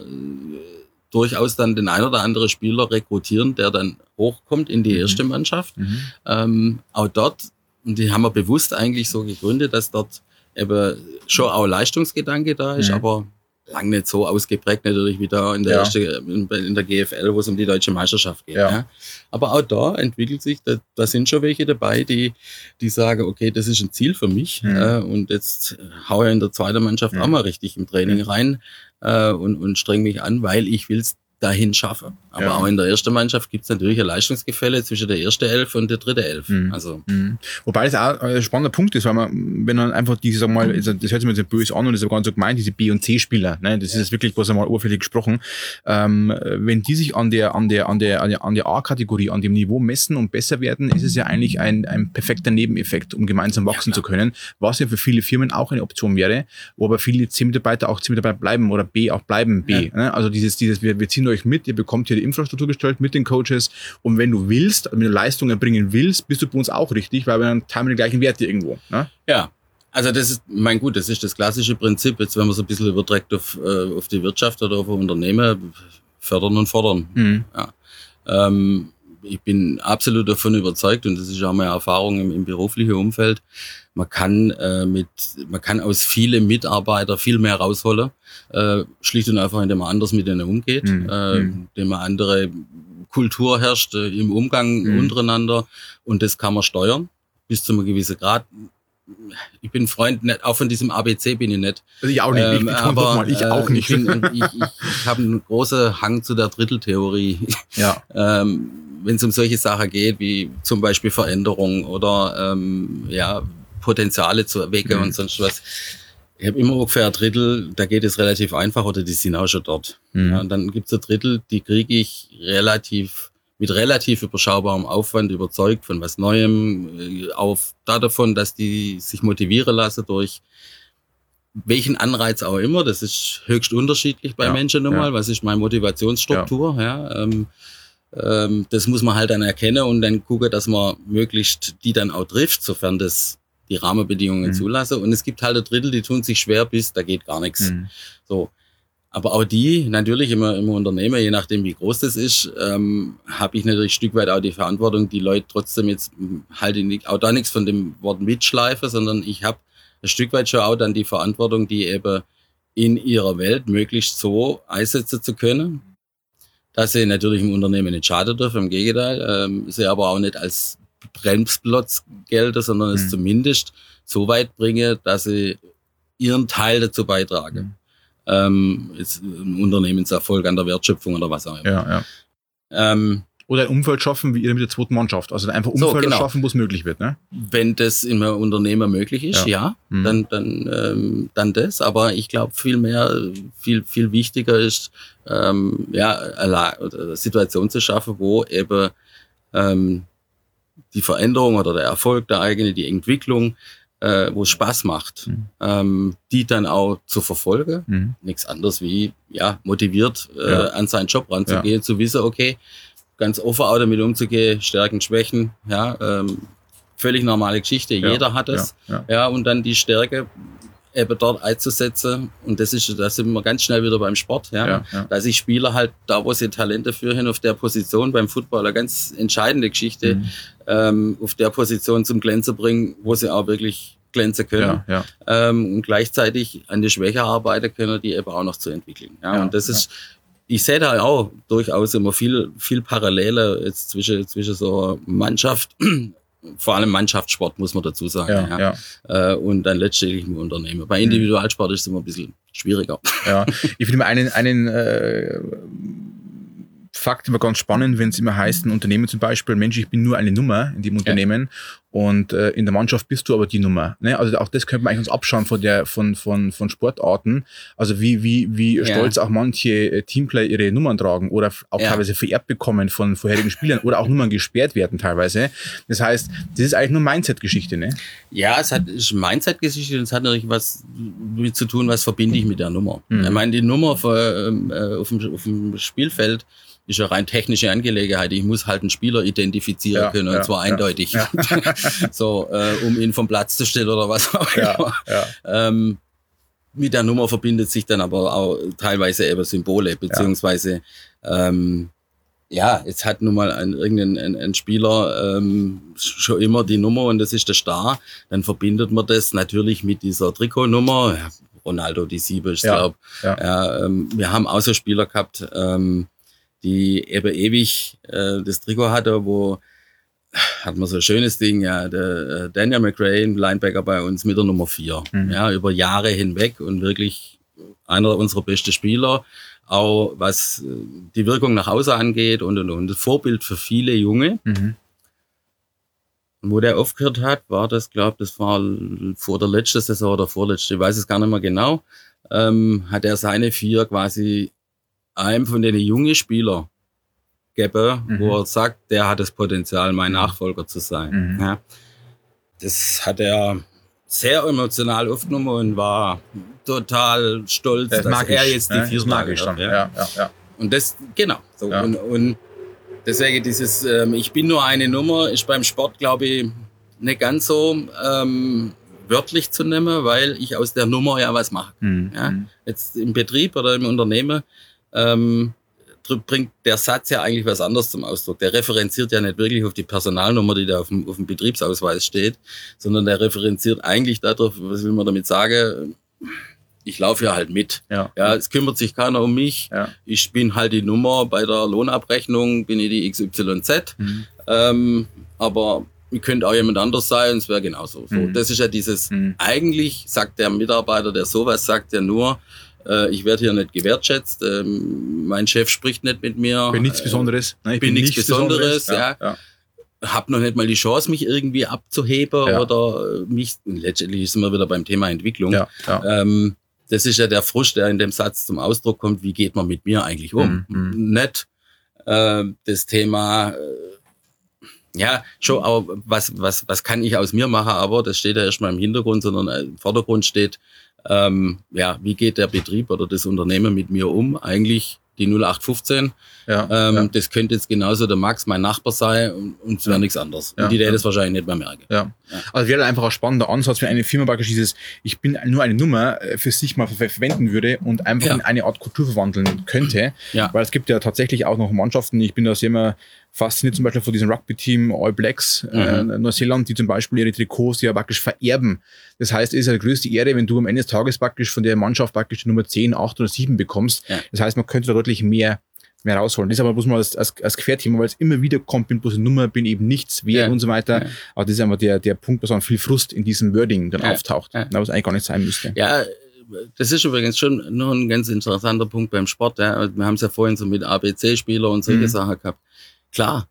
durchaus dann den ein oder anderen Spieler rekrutieren, der dann hochkommt in die erste Mannschaft. Auch dort, und die haben wir bewusst eigentlich so gegründet, dass dort eben schon auch Leistungsgedanke da ist, aber lang nicht so ausgeprägt natürlich wie da in der in der GFL, wo es um die deutsche Meisterschaft geht. Ja. Aber auch da entwickelt sich, da sind schon welche dabei, die sagen, okay, das ist ein Ziel für mich und jetzt haue ich in der zweiten Mannschaft auch mal richtig im Training rein und streng mich an, weil ich will es dahin schaffen. Aber auch in der ersten Mannschaft gibt es natürlich ein Leistungsgefälle zwischen der ersten Elf und der dritten Elf. Also. Wobei das auch ein spannender Punkt ist, weil man, wenn man einfach diese, sag mal, das hört sich mir jetzt böse an und das ist aber ganz so gemeint, diese B- und C-Spieler, ne, das ist jetzt wirklich bloß einmal oberflächlich gesprochen, wenn die sich an der A-Kategorie, an dem Niveau messen und besser werden, ist es ja eigentlich ein perfekter Nebeneffekt, um gemeinsam wachsen zu können, was ja für viele Firmen auch eine Option wäre, wo aber viele C-Mitarbeiter auch C-Mitarbeiter bleiben oder B auch bleiben B. Ne? Also dieses wir ziehen euch mit, ihr bekommt hier die Infrastruktur gestellt mit den Coaches und wenn du willst, wenn du Leistungen erbringen willst, bist du bei uns auch richtig, weil wir dann teilen die gleichen Werte irgendwo. Ne? Ja, also das ist, das ist das klassische Prinzip, jetzt wenn man so ein bisschen überträgt auf die Wirtschaft oder auf Unternehmen, fördern und fordern. Ja. Ich bin absolut davon überzeugt und das ist auch meine Erfahrung im beruflichen Umfeld, man kann aus vielen Mitarbeitern viel mehr rausholen, schlicht und einfach, indem man anders mit denen umgeht, indem man andere Kultur herrscht im Umgang untereinander und das kann man steuern bis zu einem gewissen Grad. Ich bin Freund, nicht, auch von diesem ABC bin ich nicht. Also ich auch nicht, ich auch nicht. Ich habe einen großen Hang zu der Dritteltheorie. Ja. Wenn es um solche Sachen geht, wie zum Beispiel Veränderung oder Potenziale zu erwecken und sonst was. Ich habe immer ungefähr ein Drittel, da geht es relativ einfach oder die sind auch schon dort. Ja, und dann gibt es ein Drittel, die kriege ich mit relativ überschaubarem Aufwand überzeugt von was Neuem, davon, dass die sich motivieren lassen durch welchen Anreiz auch immer. Das ist höchst unterschiedlich bei Menschen nochmal. Was ist meine Motivationsstruktur? Ja. Das muss man halt dann erkennen und dann gucken, dass man möglichst die dann auch trifft, sofern das die Rahmenbedingungen zulassen. Und es gibt halt ein Drittel, die tun sich schwer bis, da geht gar nichts. So. Aber auch die, natürlich im Unternehmen, je nachdem wie groß das ist, habe ich natürlich ein Stück weit auch die Verantwortung, die Leute trotzdem jetzt halt auch da nichts von dem Wort mitschleifen, sondern ich habe ein Stück weit schon auch dann die Verantwortung, die eben in ihrer Welt möglichst so einsetzen zu können, dass sie natürlich im Unternehmen nicht schaden dürfen, im Gegenteil, sie aber auch nicht als Bremsklotz gelten, sondern es zumindest so weit bringen, dass sie ihren Teil dazu beitragen. Jetzt ein Unternehmenserfolg an der Wertschöpfung oder was auch immer. Oder ein Umfeld schaffen, wie ihr mit der zweiten Mannschaft. Also einfach Umfeld schaffen, wo es möglich wird. Ne? Wenn das in einem Unternehmen möglich ist, dann das. Aber ich glaube viel wichtiger ist, eine Situation zu schaffen, wo eben die Veränderung oder der Erfolg der eigene, die Entwicklung, wo es Spaß macht, die dann auch zu verfolgen. Nichts anderes wie motiviert an seinen Job ranzugehen, zu wissen, okay, ganz offen auch damit umzugehen, Stärken, Schwächen, völlig normale Geschichte, jeder hat es, und dann die Stärke eben dort einzusetzen und da sind wir ganz schnell wieder beim Sport, dass ich Spieler halt da, wo sie Talente für hin, auf der Position beim Football, eine ganz entscheidende Geschichte, auf der Position zum Glänzen bringen, wo sie auch wirklich glänzen können und gleichzeitig an die Schwäche arbeiten können, die eben auch noch zu entwickeln. Und das ist, ich sehe da auch durchaus immer viel Parallele jetzt zwischen so Mannschaft vor allem Mannschaftssport, muss man dazu sagen. Und dann letztendlich im Unternehmen. Bei Individualsport ist es immer ein bisschen schwieriger. Ja, ich finde einen Fakt immer ganz spannend, wenn es immer heißt, ein Unternehmen zum Beispiel, Mensch, ich bin nur eine Nummer in dem Unternehmen und in der Mannschaft bist du aber die Nummer. Ne? Also auch das könnte man eigentlich uns abschauen von Sportarten. Also wie stolz auch manche Teamplayer ihre Nummern tragen oder auch teilweise vererbt bekommen von vorherigen Spielern oder auch Nummern gesperrt werden teilweise. Das heißt, das ist eigentlich nur Mindset-Geschichte, ne? Ja, es ist Mindset-Geschichte und es hat natürlich was mit zu tun, was verbinde ich mit der Nummer. Ich meine, die Nummer auf dem Spielfeld ist eine rein technische Angelegenheit. Ich muss halt einen Spieler identifizieren können, und zwar eindeutig. Ja. So, um ihn vom Platz zu stellen oder was auch immer. Mit der Nummer verbindet sich dann aber auch teilweise eben Symbole, beziehungsweise, jetzt hat nun mal irgendein Spieler schon immer die Nummer und das ist der Star. Dann verbindet man das natürlich mit dieser Trikotnummer. Ja, Ronaldo, die 7, ich glaube. Wir haben auch so Spieler gehabt, die eben ewig das Trikot hatte, wo hat man so ein schönes Ding, der Daniel McRae, Linebacker bei uns mit der Nummer 4, über Jahre hinweg und wirklich einer unserer besten Spieler, auch was die Wirkung nach außen angeht und Vorbild für viele Junge. Und wo der aufgehört hat, war das, glaube ich, das war vor der letzten Saison oder vorletzte, ich weiß es gar nicht mehr genau, hat er seine 4 quasi einem von den jungen Spielern geben, wo er sagt, der hat das Potenzial, mein Nachfolger zu sein. Ja. Das hat er sehr emotional aufgenommen und war total stolz, dass magisch, er jetzt die 4 magisch hat. Ja. Und das, genau. So. Ja. Und deswegen dieses, ich bin nur eine Nummer, ist beim Sport, glaube ich, nicht ganz so wörtlich zu nehmen, weil ich aus der Nummer ja was mache. Jetzt im Betrieb oder im Unternehmen bringt der Satz ja eigentlich was anderes zum Ausdruck. Der referenziert ja nicht wirklich auf die Personalnummer, die da auf dem Betriebsausweis steht, sondern der referenziert eigentlich darauf, was will man damit sagen, ich laufe ja halt mit. Ja, es kümmert sich keiner um mich. Ja. Ich bin halt die Nummer, bei der Lohnabrechnung bin ich die XYZ. Aber könnte auch jemand anders sein, es wäre genauso. So, das ist ja dieses, eigentlich sagt der Mitarbeiter, der sowas sagt, ja nur, ich werde hier nicht gewertschätzt, mein Chef spricht nicht mit mir. Bin nichts Besonderes. Ich bin nichts Besonderes, ja. Hab noch nicht mal die Chance, mich irgendwie abzuheben oder mich, letztendlich sind wir wieder beim Thema Entwicklung. Das ist ja der Frust, der in dem Satz zum Ausdruck kommt, wie geht man mit mir eigentlich um? Nicht das Thema, schon auch, was kann ich aus mir machen, aber das steht ja erstmal im Hintergrund, sondern im Vordergrund steht, wie geht der Betrieb oder das Unternehmen mit mir um? Eigentlich die 0815. Das könnte jetzt genauso der Max, mein Nachbar sein und es wäre nichts anderes. Und die hätte es wahrscheinlich nicht mehr merken. Also wäre einfach ein spannender Ansatz, wenn eine Firma praktisch dieses, ich bin nur eine Nummer, für sich mal verwenden würde und einfach in eine Art Kultur verwandeln könnte. Weil es gibt ja tatsächlich auch noch Mannschaften, ich bin da sehr immer fasziniert zum Beispiel von diesem Rugby-Team All Blacks Neuseeland, die zum Beispiel ihre Trikots ja praktisch vererben. Das heißt, es ist eine größte Ehre, wenn du am Ende des Tages praktisch von der Mannschaft praktisch die Nummer 10, 8 oder 7 bekommst. Das heißt, man könnte da deutlich mehr rausholen. Das ist aber bloß mal als Querthema, weil es immer wieder kommt, bin bloß eine Nummer, bin eben nichts wert und so weiter. Aber das ist einfach der Punkt, wo so viel Frust in diesem Wording dann auftaucht, was eigentlich gar nicht sein müsste. Ja, das ist übrigens schon noch ein ganz interessanter Punkt beim Sport. Ja. Wir haben es ja vorhin so mit ABC-Spieler und solche Sachen gehabt. Klar,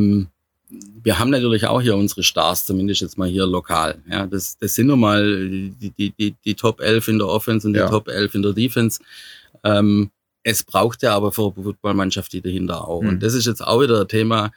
wir haben natürlich auch hier unsere Stars, zumindest jetzt mal hier lokal. Ja, das sind nun mal die Top 11 in der Offense und die Top 11 in der Defense. Es braucht ja aber für eine Footballmannschaft die dahinter auch. Und das ist jetzt auch wieder ein Thema,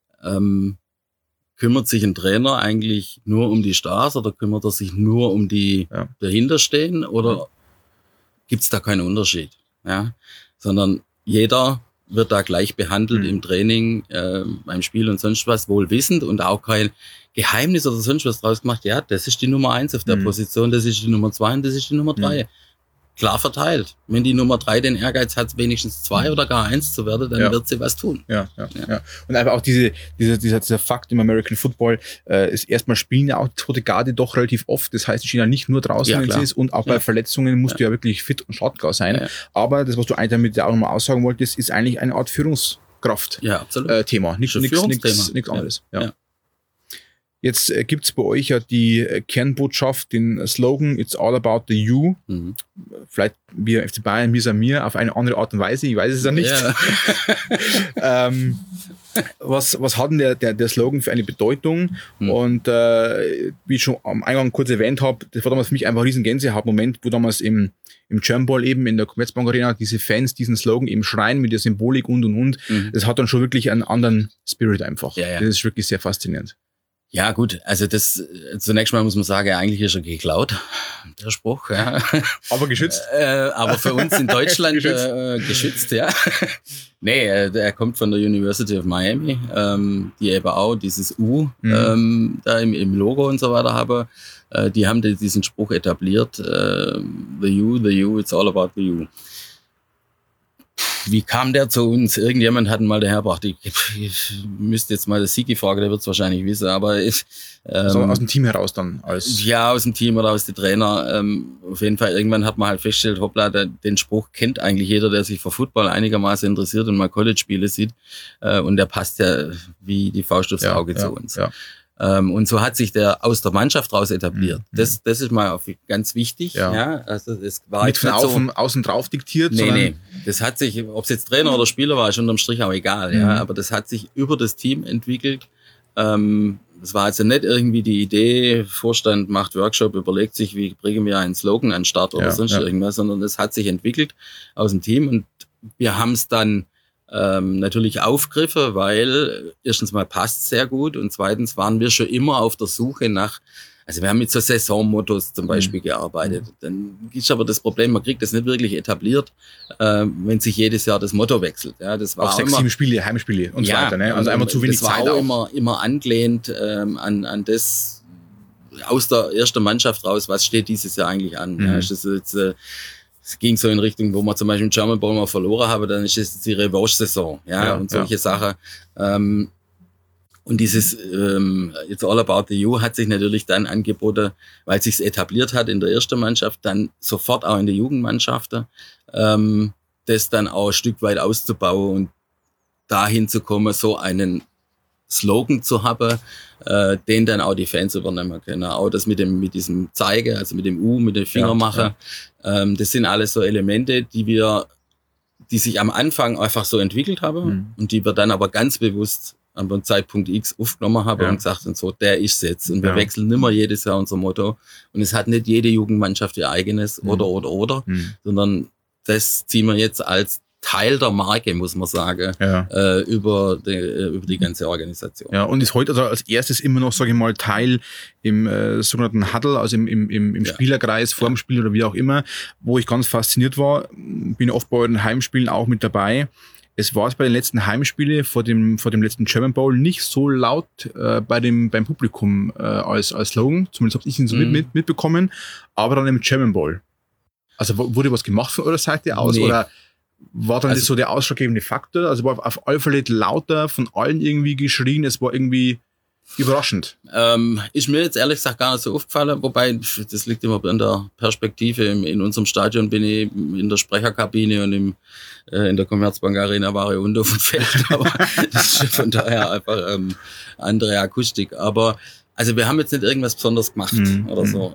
kümmert sich ein Trainer eigentlich nur um die Stars oder kümmert er sich nur um die dahinterstehen oder gibt's da keinen Unterschied? Ja, sondern jeder wird da gleich behandelt im Training, beim Spiel und sonst was, wohl wissend und auch kein Geheimnis oder sonst was draus gemacht. Ja, das ist die Nummer 1 auf der Position, das ist die Nummer 2 und das ist die Nummer 3. Klar verteilt. Wenn die Nummer 3 den Ehrgeiz hat, wenigstens 2 oder gar 1 zu werden, dann wird sie was tun. Ja. Und einfach auch dieser Fakt im American Football, ist erstmal spielen ja auch die tote Garde doch relativ oft. Das heißt, die stehen ja nicht nur draußen, wenn es ist, und auch bei Verletzungen musst du ja wirklich fit und startklar sein. Ja. Aber das, was du eigentlich damit auch nochmal aussagen wolltest, ist eigentlich eine Art Führungskraft-Thema. Nichts anderes. Ja. Jetzt gibt es bei euch ja die Kernbotschaft, den Slogan It's all about the you. Vielleicht wie FC Bayern, mir mir, auf eine andere Art und Weise, ich weiß es ja nicht. Ja. Was hat denn der Slogan für eine Bedeutung? Und wie ich schon am Eingang kurz erwähnt habe, das war damals für mich einfach ein riesen Gänsehautmoment, wo damals im German Bowl eben in der Commerzbank Arena diese Fans diesen Slogan eben schreien mit der Symbolik und. Das hat dann schon wirklich einen anderen Spirit einfach. Ja. Das ist wirklich sehr faszinierend. Ja, gut, also das zunächst mal muss man sagen, eigentlich ist er geklaut, der Spruch. Ja. Aber geschützt. Aber für uns in Deutschland geschützt, ja. Nee, er kommt von der University of Miami, die eben auch dieses U da im Logo und so weiter haben. Die haben diesen Spruch etabliert, the you, it's all about the you. Wie kam der zu uns? Irgendjemand hat ihn mal dahergebracht. Ich müsste jetzt mal das Sigi fragen, der wird es wahrscheinlich wissen, aber also aus dem Team heraus dann? Ja, aus dem Team oder aus den Trainer. Auf jeden Fall, irgendwann hat man halt festgestellt, hoppla, den Spruch kennt eigentlich jeder, der sich für Football einigermaßen interessiert und mal College-Spiele sieht. Und der passt ja wie die Faust aufs Auge zu uns. Ja. Und so hat sich der aus der Mannschaft raus etabliert. Das ist mal ganz wichtig. Ja. Also das war nicht von außen drauf diktiert. Nee. Das hat sich, ob es jetzt Trainer oder Spieler war, ist unterm Strich auch egal. Ja. Aber das hat sich über das Team entwickelt. Das war also nicht irgendwie die Idee, Vorstand macht Workshop, überlegt sich, wie bringen wir einen Slogan an den Start oder sonst irgendwas, sondern das hat sich entwickelt aus dem Team und wir haben es dann natürlich aufgriffen, weil erstens mal passt sehr gut und zweitens waren wir schon immer auf der Suche nach, also wir haben mit so Saisonmottos zum Beispiel gearbeitet. Dann ist aber das Problem, man kriegt das nicht wirklich etabliert, wenn sich jedes Jahr das Motto wechselt. Ja, das war auf 6, 7 Spiele, Heimspiele und so weiter. Ne? Also einmal zu wenig Zeit. Das war auch immer angelehnt an das aus der ersten Mannschaft raus, was steht dieses Jahr eigentlich an. Ja, ist das jetzt es ging so in Richtung, wo wir zum Beispiel im German Bowl mal verloren haben, dann ist es die Revanche-Saison, und solche Sachen. Und dieses It's all about the you hat sich natürlich dann angeboten, weil es sich etabliert hat in der ersten Mannschaft, dann sofort auch in der Jugendmannschaften, das dann auch ein Stück weit auszubauen und dahin zu kommen, so einen Slogan zu haben, den dann auch die Fans übernehmen können. Auch das mit diesem Zeigen, also mit dem U, mit dem Finger machen. Das sind alles so Elemente, die sich am Anfang einfach so entwickelt haben und die wir dann aber ganz bewusst an einem Zeitpunkt X aufgenommen haben und gesagt haben, so, der ist jetzt. Und wir wechseln nicht mehr jedes Jahr unser Motto. Und es hat nicht jede Jugendmannschaft ihr eigenes oder, sondern das ziehen wir jetzt als Teil der Marke, muss man sagen, über die ganze Organisation. Ja, und ist heute also als erstes immer noch, sage ich mal, Teil im sogenannten Huddle, also im Spielerkreis, vorm Spiel oder wie auch immer, wo ich ganz fasziniert war. Bin oft bei den Heimspielen auch mit dabei. Es war bei den letzten Heimspielen vor dem letzten German Bowl nicht so laut beim Publikum als Slogan, zumindest habe ich ihn so mitbekommen, aber dann im German Bowl. Also wurde was gemacht von eurer Seite aus oder war dann das so der ausschlaggebende Faktor? Also war auf alle Fälle lauter, von allen irgendwie geschrien, es war irgendwie überraschend. Ist mir jetzt ehrlich gesagt gar nicht so aufgefallen, wobei das liegt immer in der Perspektive. In unserem Stadion bin ich in der Sprecherkabine und in der Commerzbank Arena war ich unten auf dem Feld, aber das ist von daher einfach andere Akustik. Aber also wir haben jetzt nicht irgendwas besonders gemacht oder so.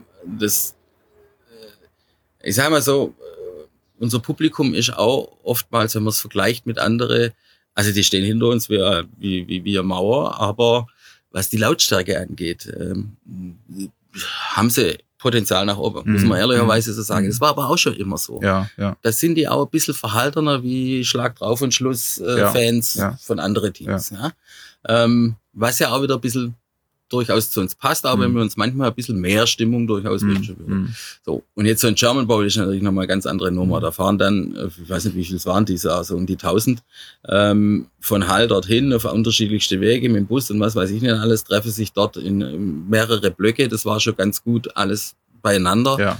Ich sag mal so, unser Publikum ist auch oftmals, wenn man es vergleicht mit anderen, also die stehen hinter uns wie eine Mauer, aber was die Lautstärke angeht, haben sie Potenzial nach oben, muss man ehrlicherweise so sagen. Das war aber auch schon immer so. Ja. Da sind die auch ein bisschen verhaltener wie Schlag drauf und Schluss Fans von anderen Teams. Ja. Was ja auch wieder ein bisschen durchaus zu uns passt, aber wenn wir uns manchmal ein bisschen mehr Stimmung durchaus wünschen würden. So. Und jetzt so ein German Bowl ist natürlich nochmal eine ganz andere Nummer. Da fahren dann, ich weiß nicht, wie viel es waren diese, also um die 1000, von Hall dorthin auf unterschiedlichste Wege mit dem Bus und was weiß ich nicht alles, treffen sich dort in mehrere Blöcke. Das war schon ganz gut alles beieinander. Ja.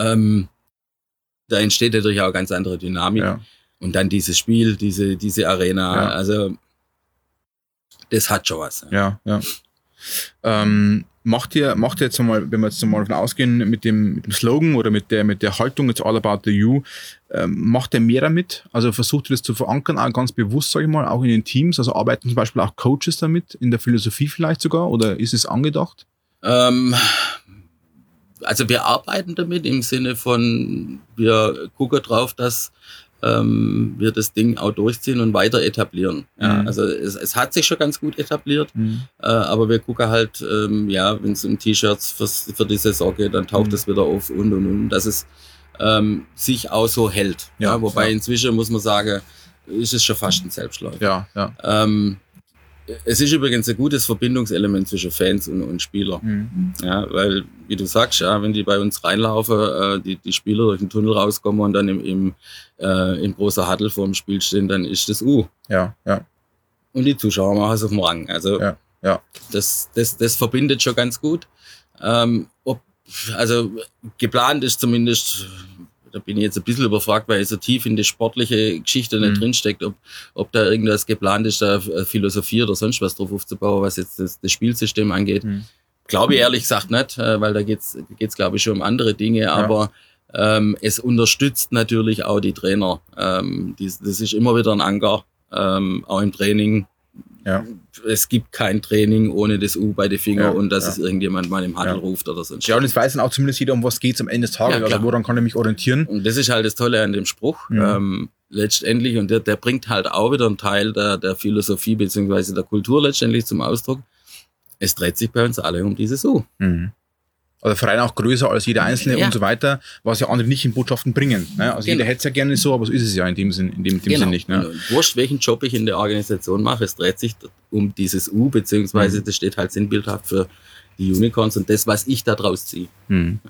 Da entsteht natürlich auch eine ganz andere Dynamik. Ja. Und dann dieses Spiel, diese Arena, also das hat schon was. Ja. Macht ihr jetzt einmal, wenn wir jetzt mal davon ausgehen, mit dem Slogan oder mit der Haltung, it's all about the you, macht ihr mehr damit? Also versucht ihr das zu verankern, auch ganz bewusst, sage ich mal, auch in den Teams? Also arbeiten zum Beispiel auch Coaches damit, in der Philosophie vielleicht sogar, oder ist es angedacht? Also wir arbeiten damit im Sinne von, wir gucken drauf, dass wir das Ding auch durchziehen und weiter etablieren. Ja, also es hat sich schon ganz gut etabliert, aber wir gucken halt, wenn es um T-Shirts für die Saison geht, dann taucht es wieder auf und, dass es sich auch so hält. Ja, wobei inzwischen muss man sagen, ist es schon fast ein Selbstläufer. Ja. Es ist übrigens ein gutes Verbindungselement zwischen Fans und Spieler. Ja, weil, wie du sagst, wenn die bei uns reinlaufen, die Spieler durch den Tunnel rauskommen und dann im großen Huddle vor dem Spiel stehen, dann ist das Ja. Und die Zuschauer machen es auf dem Rang. Also das verbindet schon ganz gut. Also geplant ist zumindest, da bin ich jetzt ein bisschen überfragt, weil ich so tief in die sportliche Geschichte nicht drinsteckt, ob da irgendwas geplant ist, da Philosophie oder sonst was drauf aufzubauen, was jetzt das Spielsystem angeht. Glaube ich ehrlich gesagt nicht, weil da geht's glaube ich schon um andere Dinge, aber es unterstützt natürlich auch die Trainer. Das ist immer wieder ein Anker, auch im Training. Ja. Es gibt kein Training ohne das U bei den Fingern und dass es irgendjemand mal im Huddle ruft oder sonst. Ja, und es weiß dann auch zumindest jeder, um was geht es am Ende des Tages, also woran kann er mich orientieren. Und das ist halt das Tolle an dem Spruch. Letztendlich, und der bringt halt auch wieder einen Teil der Philosophie beziehungsweise der Kultur letztendlich zum Ausdruck. Es dreht sich bei uns alle um dieses U. Also Verein auch größer als jeder Einzelne und so weiter, was ja andere nicht in Botschaften bringen. Ne? Also jeder hätte es ja gerne so, aber so ist es ja in dem Sinn nicht. Ne? Wurscht, welchen Job ich in der Organisation mache, es dreht sich um dieses U, beziehungsweise das steht halt sinnbildhaft für die Unicorns und das, was ich da draus ziehe. Wenn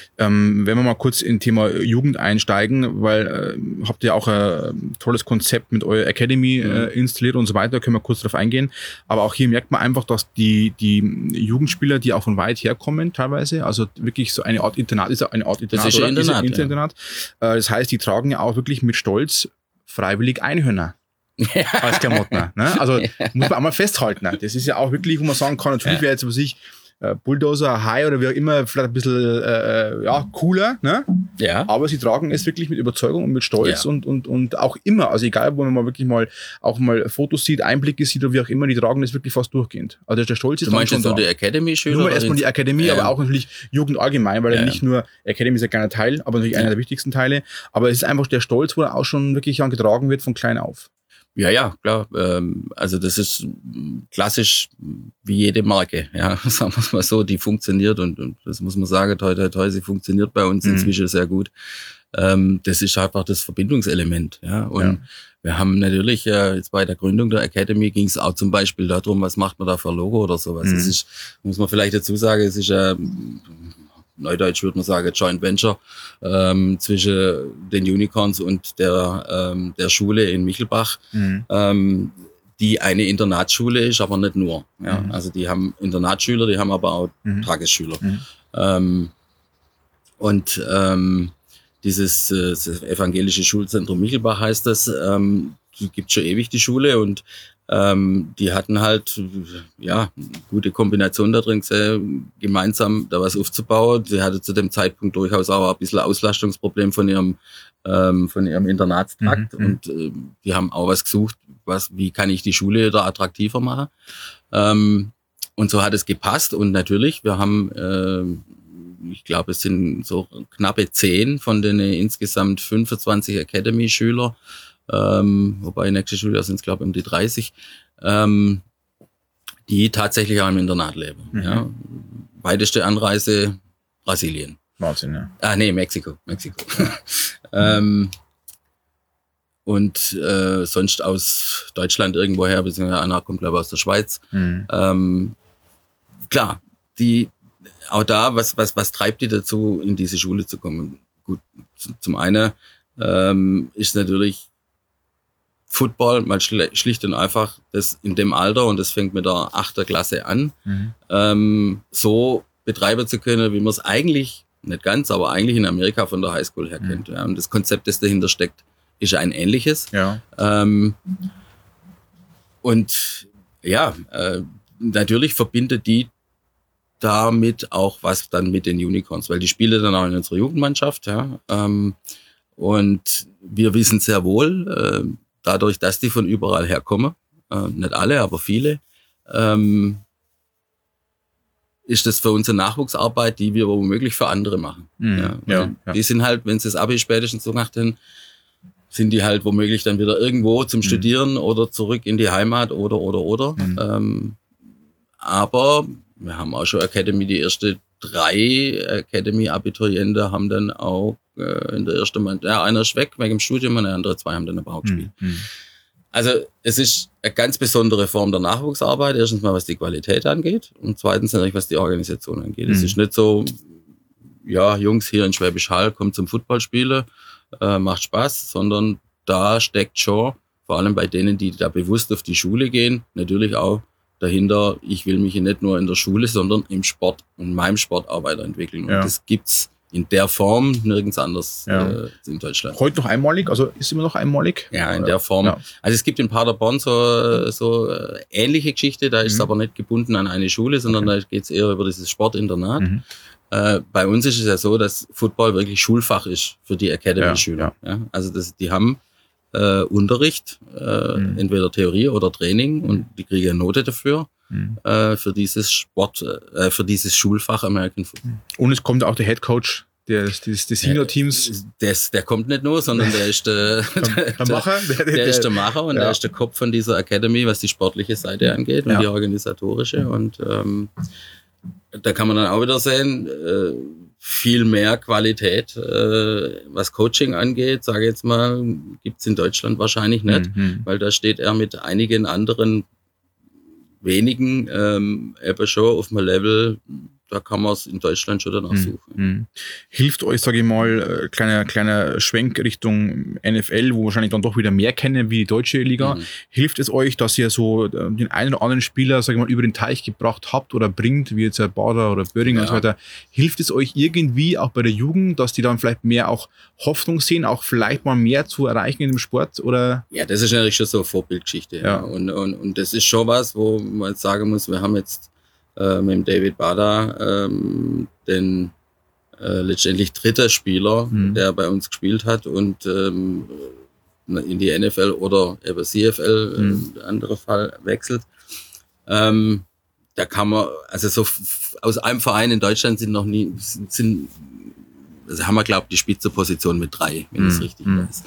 wir mal kurz in Thema Jugend einsteigen, weil habt ihr auch ein tolles Konzept mit eurer Academy installiert und so weiter, können wir kurz drauf eingehen. Aber auch hier merkt man einfach, dass die Jugendspieler, die auch von weit herkommen teilweise, also wirklich so eine Art Internat, ist eine Art Internat, das ist oder? Internat. Das heißt, die tragen ja auch wirklich mit Stolz freiwillig Einhörner. Als Klamotten. Ne? Also muss man auch mal festhalten. Ne? Das ist ja auch wirklich, wo man sagen kann, natürlich wäre jetzt für sich Bulldozer, High oder wie auch immer, vielleicht ein bisschen cooler, ne? Ja. Aber sie tragen es wirklich mit Überzeugung und mit Stolz und auch immer, also egal, wo man mal wirklich mal auch mal Fotos sieht, Einblicke sieht oder wie auch immer, die tragen das wirklich fast durchgehend. Also der Stolz ist dann schon da. Du meinst jetzt so die Academy-Schüler? Nur erstmal die Academy, aber auch natürlich Jugend allgemein, weil nicht nur Academy ist ein kleiner Teil, aber natürlich einer der wichtigsten Teile, aber es ist einfach der Stolz, wo er auch schon wirklich getragen wird von klein auf. Ja, klar. Also das ist klassisch wie jede Marke, sagen wir es mal so, die funktioniert und das muss man sagen, toi, sie funktioniert bei uns inzwischen sehr gut. Das ist einfach das Verbindungselement, und wir haben natürlich jetzt bei der Gründung der Academy ging es auch zum Beispiel darum, was macht man da für ein Logo oder sowas. Das ist, muss man vielleicht dazu sagen, es ist Neudeutsch würde man sagen, Joint Venture zwischen den Unicorns und der Schule in Michelbach, die eine Internatsschule ist, aber nicht nur. Ja? Also die haben Internatsschüler, die haben aber auch Tagesschüler. Dieses evangelische Schulzentrum Michelbach heißt das, gibt schon ewig die Schule und die hatten halt gute Kombination da drin gesehen, gemeinsam da was aufzubauen. Sie hatte zu dem Zeitpunkt durchaus auch ein bisschen Auslastungsproblem von ihrem Internatstrakt und die haben auch was gesucht, wie kann ich die Schule da attraktiver machen. Und so hat es gepasst und natürlich, wir haben ich glaube, es sind so knappe 10 von den insgesamt 25 Academy-Schüler, wobei nächste Schuljahr sind es, glaube ich, um die 30, die tatsächlich auch im Internat leben. Ja. Weiteste Anreise Brasilien. Wahnsinn, ja. Mexiko. Und sonst aus Deutschland irgendwoher, beziehungsweise einer kommt, glaube ich, aus der Schweiz. Klar, auch da, was treibt die dazu, in diese Schule zu kommen? Gut, zum einen ist natürlich Football mal schlicht und einfach das in dem Alter, und das fängt mit der 8. Klasse an, so betreiben zu können, wie man es eigentlich, nicht ganz, aber eigentlich in Amerika von der Highschool her kennt. Ja. Und das Konzept, das dahinter steckt, ist ein ähnliches. Ja. natürlich verbindet die damit auch was dann mit den Unicorns, weil die spielen dann auch in unserer Jugendmannschaft. Ja, und wir wissen sehr wohl, dadurch, dass die von überall herkommen, nicht alle, aber viele, ist das für uns eine Nachwuchsarbeit, die wir womöglich für andere machen. Die sind halt, wenn sie das Abi spätestens so gemacht haben, sind die halt womöglich dann wieder irgendwo zum Studieren oder zurück in die Heimat oder. Aber wir haben auch schon Academy, die erste 3 Academy-Abiturienten haben dann auch in der ersten Mannschaft, einer ist weg wegen dem Studium und die anderen 2 haben dann aber auch gespielt. Also es ist eine ganz besondere Form der Nachwuchsarbeit. Erstens mal, was die Qualität angeht und zweitens natürlich, was die Organisation angeht. Es ist nicht so, ja, Jungs hier in Schwäbisch Hall, kommt zum Footballspielen, macht Spaß, sondern da steckt schon, vor allem bei denen, die da bewusst auf die Schule gehen, natürlich auch dahinter, ich will mich nicht nur in der Schule, sondern im Sport, in meinem Sport auch weiterentwickeln. Und das gibt's in der Form nirgends anders in Deutschland. Heute noch einmalig? Also ist immer noch einmalig? Ja, in der Form. Ja. Also es gibt in Paderborn so ähnliche Geschichte, da ist es aber nicht gebunden an eine Schule, sondern da geht es eher über dieses Sportinternat. Bei uns ist es ja so, dass Football wirklich Schulfach ist für die Academy-Schüler. Ja, also die haben Unterricht, entweder Theorie oder Training und die kriegen eine Note dafür. Für dieses für dieses Schulfach American Football. Und es kommt auch der Head Coach des Senior-Teams. Der kommt nicht nur, sondern der ist der Macher. Der ist der Macher und der ist der Kopf von dieser Academy, was die sportliche Seite angeht und die organisatorische. Und da kann man dann auch wieder sehen, viel mehr Qualität, was Coaching angeht, sage ich jetzt mal, gibt's in Deutschland wahrscheinlich nicht, weil da steht er mit einigen anderen wenigen eben schon auf einem Level, da kann man es in Deutschland schon danach suchen. Hilft euch, sage ich mal, kleiner Schwenk Richtung NFL, wo wahrscheinlich dann doch wieder mehr kennen wie die deutsche Liga. Hilft es euch, dass ihr so den einen oder anderen Spieler, sage ich mal, über den Teich gebracht habt oder bringt, wie jetzt Bader oder Böhringer und so weiter? Hilft es euch irgendwie auch bei der Jugend, dass die dann vielleicht mehr auch Hoffnung sehen, auch vielleicht mal mehr zu erreichen in dem Sport? Oder? Ja, das ist natürlich schon so eine Vorbildgeschichte. Ja. Und das ist schon was, wo man jetzt sagen muss, wir haben jetzt mit dem David Bader den letztendlich 3. Spieler, der bei uns gespielt hat und in die NFL oder eben CFL, andere Fall, wechselt. Da kann man, also so aus einem Verein in Deutschland also haben wir, glaube ich, die Spitzenposition mit 3, wenn ich es richtig weiß.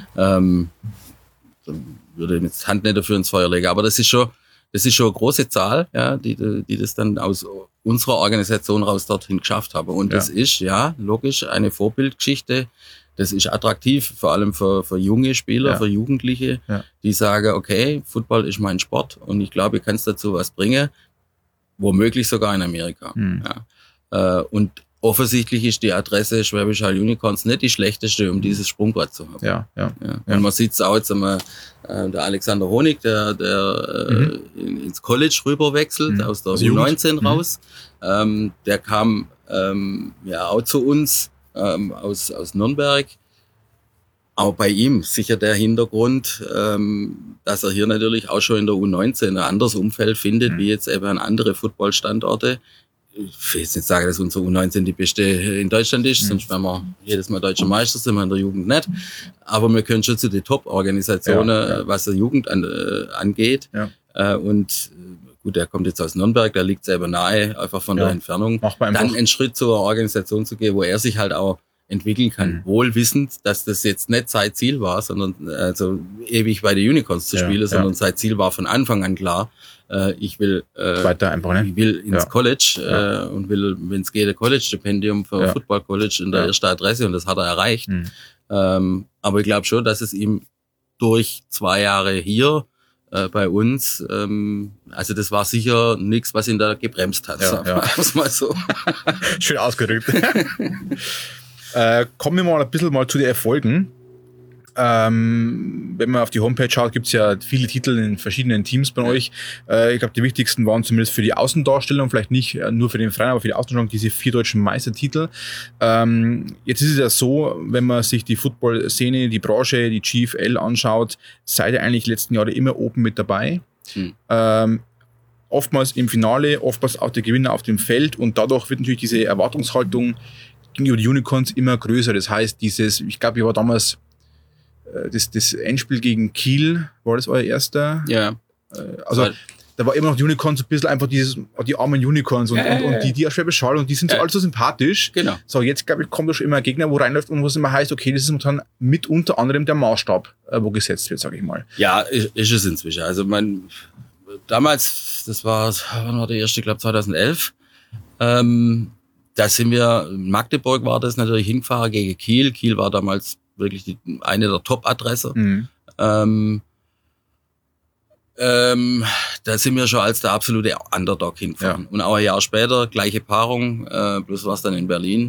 Würde ich jetzt Hand nicht dafür ins Feuer legen, aber das ist schon eine große Zahl, ja, die das dann aus unserer Organisation raus dorthin geschafft haben. Und das ist, ja, logisch, eine Vorbildgeschichte. Das ist attraktiv, vor allem für junge Spieler, für Jugendliche, die sagen, okay, Football ist mein Sport und ich glaube, ich kann es dazu was bringen, womöglich sogar in Amerika. Und offensichtlich ist die Adresse Schwäbisch Hall Unicorns nicht die schlechteste, um dieses Sprungbrett zu haben. Und man sieht es auch jetzt einmal, der Alexander Honig, der ins College rüber wechselt, aus der U19 raus. Der kam auch zu uns aus Nürnberg. Auch bei ihm sicher der Hintergrund, dass er hier natürlich auch schon in der U19 ein anderes Umfeld findet, wie jetzt eben an andere Footballstandorte. Ich will jetzt nicht sagen, dass unsere U19 die beste in Deutschland ist, sonst wären wir jedes Mal deutscher Meister, sind wir in der Jugend nicht. Aber wir können schon zu den Top-Organisationen, was die Jugend angeht. Und gut, der kommt jetzt aus Nürnberg, da liegt es eben nahe, einfach von der Entfernung. Dann einen Schritt zur Organisation zu gehen, wo er sich halt auch entwickeln kann. Wohl wissend, dass das jetzt nicht sein Ziel war, sondern also ewig bei den Unicorns zu spielen, sondern sein Ziel war von Anfang an klar, ich will weiter einfach, ne? Ich will ins College und will, wenn es geht, ein College-Stipendium für Football College in der ersten Adresse und das hat er erreicht. Aber ich glaube schon, dass es ihm durch 2 Jahre hier bei uns, also das war sicher nichts, was ihn da gebremst hat. Mal so. Schön ausgedrückt. Kommen wir mal ein bisschen zu den Erfolgen. Wenn man auf die Homepage schaut, gibt es ja viele Titel in verschiedenen Teams bei euch. Ich glaube, die wichtigsten waren zumindest für die Außendarstellung, vielleicht nicht nur für den Verein, aber für die Außendarstellung diese 4 deutschen Meistertitel. Jetzt ist es ja so, wenn man sich die Football-Szene, die Branche, die GFL anschaut, seid ihr eigentlich die letzten Jahre immer oben mit dabei. oftmals im Finale, oftmals auch der Gewinner auf dem Feld und dadurch wird natürlich diese Erwartungshaltung gegenüber den Unicorns immer größer. Das heißt, ich glaube, ich war damals das Endspiel gegen Kiel, war das euer erster? Ja. Also da war immer noch die Unicorns ein bisschen einfach die armen Unicorns und die Schwäbisch Hall und die sind so alle so sympathisch. Genau. So, jetzt glaube ich, kommt da schon immer ein Gegner, wo reinläuft und wo es immer heißt, okay, das ist momentan mit unter anderem der Maßstab, wo gesetzt wird, sage ich mal. Ja, ist es inzwischen. Also damals, wann war der erste, ich glaube 2011, da sind wir, in Magdeburg war das natürlich hingefahren gegen Kiel. Kiel war damals wirklich eine der Top-Adresse. Mhm. Da sind wir schon als der absolute Underdog hingefahren. Ja. Und auch ein Jahr später, gleiche Paarung, bloß war es dann in Berlin.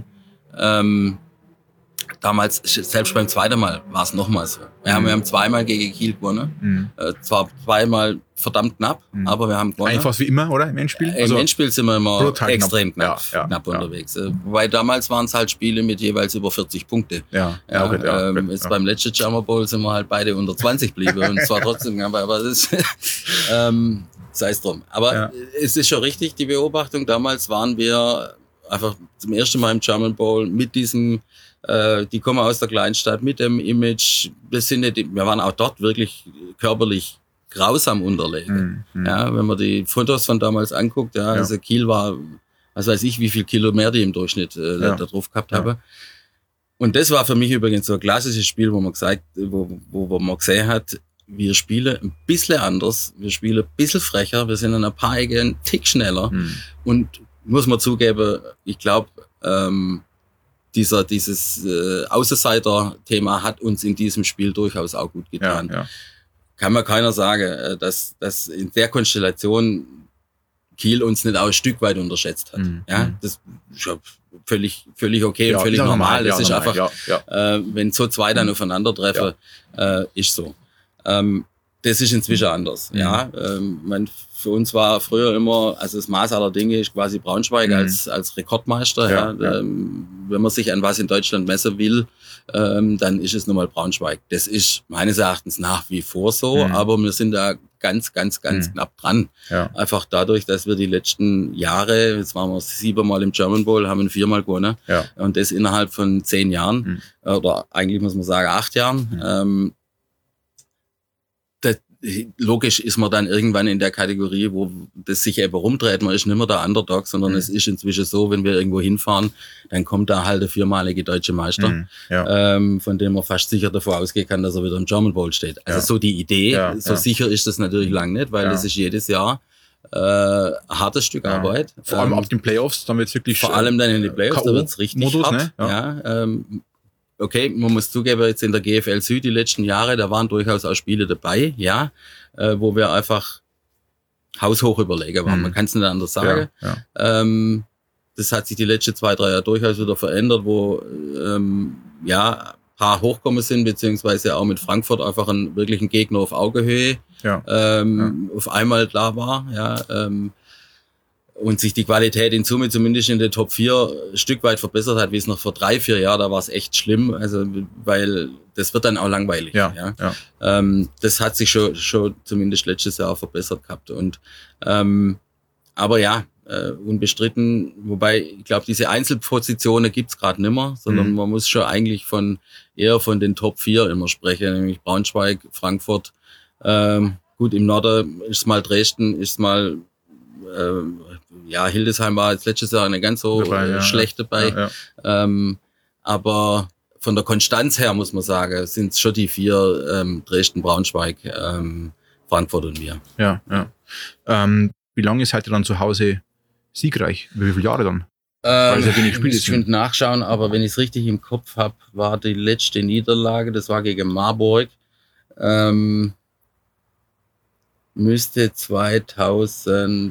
Damals, selbst beim zweiten Mal, war es nochmal so. Wir haben zweimal gegen Kiel gewonnen. Zwar zweimal verdammt knapp, aber wir haben gewonnen. Eigentlich fast wie immer, oder? Im Endspiel? Im Endspiel sind wir immer extrem knapp Ja. unterwegs. Wobei damals waren es halt Spiele mit jeweils über 40 Punkte. Jetzt beim letzten Jammer Bowl sind wir halt beide unter 20 geblieben und zwar trotzdem, aber das sei es drum. Aber es ist schon richtig, die Beobachtung. Damals waren wir einfach zum ersten Mal im Jammer Bowl mit diesem die kommen aus der Kleinstadt mit dem Image. Wir waren auch dort wirklich körperlich grausam unterlegen. Ja, wenn man die Fotos von damals anguckt, also Kiel war, was weiß ich, wie viel Kilo mehr die im Durchschnitt da drauf gehabt habe. Und das war für mich übrigens so ein klassisches Spiel, wo man gesehen hat, wir spielen ein bisschen anders, wir spielen ein bisschen frecher, wir sind an ein paar Ecken einen Tick schneller. Und muss man zugeben, ich glaube, dieses Außenseiter-Thema hat uns in diesem Spiel durchaus auch gut getan. Ja. Kann mir keiner sagen, dass in der Konstellation Kiel uns nicht auch ein Stück weit unterschätzt hat. Ja, das ist ja völlig okay und völlig normal. Das ist einfach, wenn so zwei dann aufeinandertreffen, ist so. Das ist inzwischen anders. Ja, für uns war früher immer, also das Maß aller Dinge ist quasi Braunschweig als Rekordmeister. Wenn man sich an was in Deutschland messen will, dann ist es nun mal Braunschweig. Das ist meines Erachtens nach wie vor so, aber wir sind da ganz knapp dran. Ja. Einfach dadurch, dass wir die letzten Jahre, jetzt waren wir 7-mal im German Bowl, haben 4-mal gewonnen. Ja. Und das innerhalb von 10 Jahren, oder eigentlich muss man sagen 8 Jahren. Logisch ist man dann irgendwann in der Kategorie, wo das sich eben rumdreht. Man ist nicht mehr der Underdog, sondern es ist inzwischen so, wenn wir irgendwo hinfahren, dann kommt da halt der 4-malige deutsche Meister, von dem man fast sicher davor ausgehen kann, dass er wieder im German Bowl steht. Also so die Idee, sicher ist das natürlich lang nicht, weil das ist jedes Jahr ein hartes Stück Arbeit. Vor allem ab den Playoffs, dann wird's wirklich vor allem dann in den Playoffs, da wird's richtig Modus, hart. Ne? Okay, man muss zugeben, jetzt in der GFL Süd die letzten Jahre, da waren durchaus auch Spiele dabei, wo wir einfach haushoch überlegen waren. Man kann es nicht anders sagen. Das hat sich die letzten 2-3 Jahre durchaus wieder verändert, wo ein paar hochkommen sind, beziehungsweise auch mit Frankfurt einfach wirklich ein Gegner auf Augenhöhe auf einmal da war. Und sich die Qualität in Summe zumindest in der Top 4 ein Stück weit verbessert hat, wie es noch vor 3-4 Jahren, da war es echt schlimm, also weil das wird dann auch langweilig. Das hat sich schon zumindest letztes Jahr verbessert gehabt. Und aber unbestritten, wobei ich glaube, diese Einzelpositionen gibt's gerade nimmer, sondern man muss schon eigentlich eher von den Top 4 immer sprechen, nämlich Braunschweig, Frankfurt, gut, im Norden ist mal Dresden, ist mal Hildesheim war jetzt letztes Jahr nicht ganz so schlecht dabei. Aber von der Konstanz her, muss man sagen, sind es schon die 4, Dresden, Braunschweig, Frankfurt und wir. Wie lange seid ihr dann zu Hause siegreich? Wie viele Jahre dann? Ich könnte nachschauen, aber wenn ich es richtig im Kopf habe, war die letzte Niederlage, das war gegen Marburg, müsste 2004.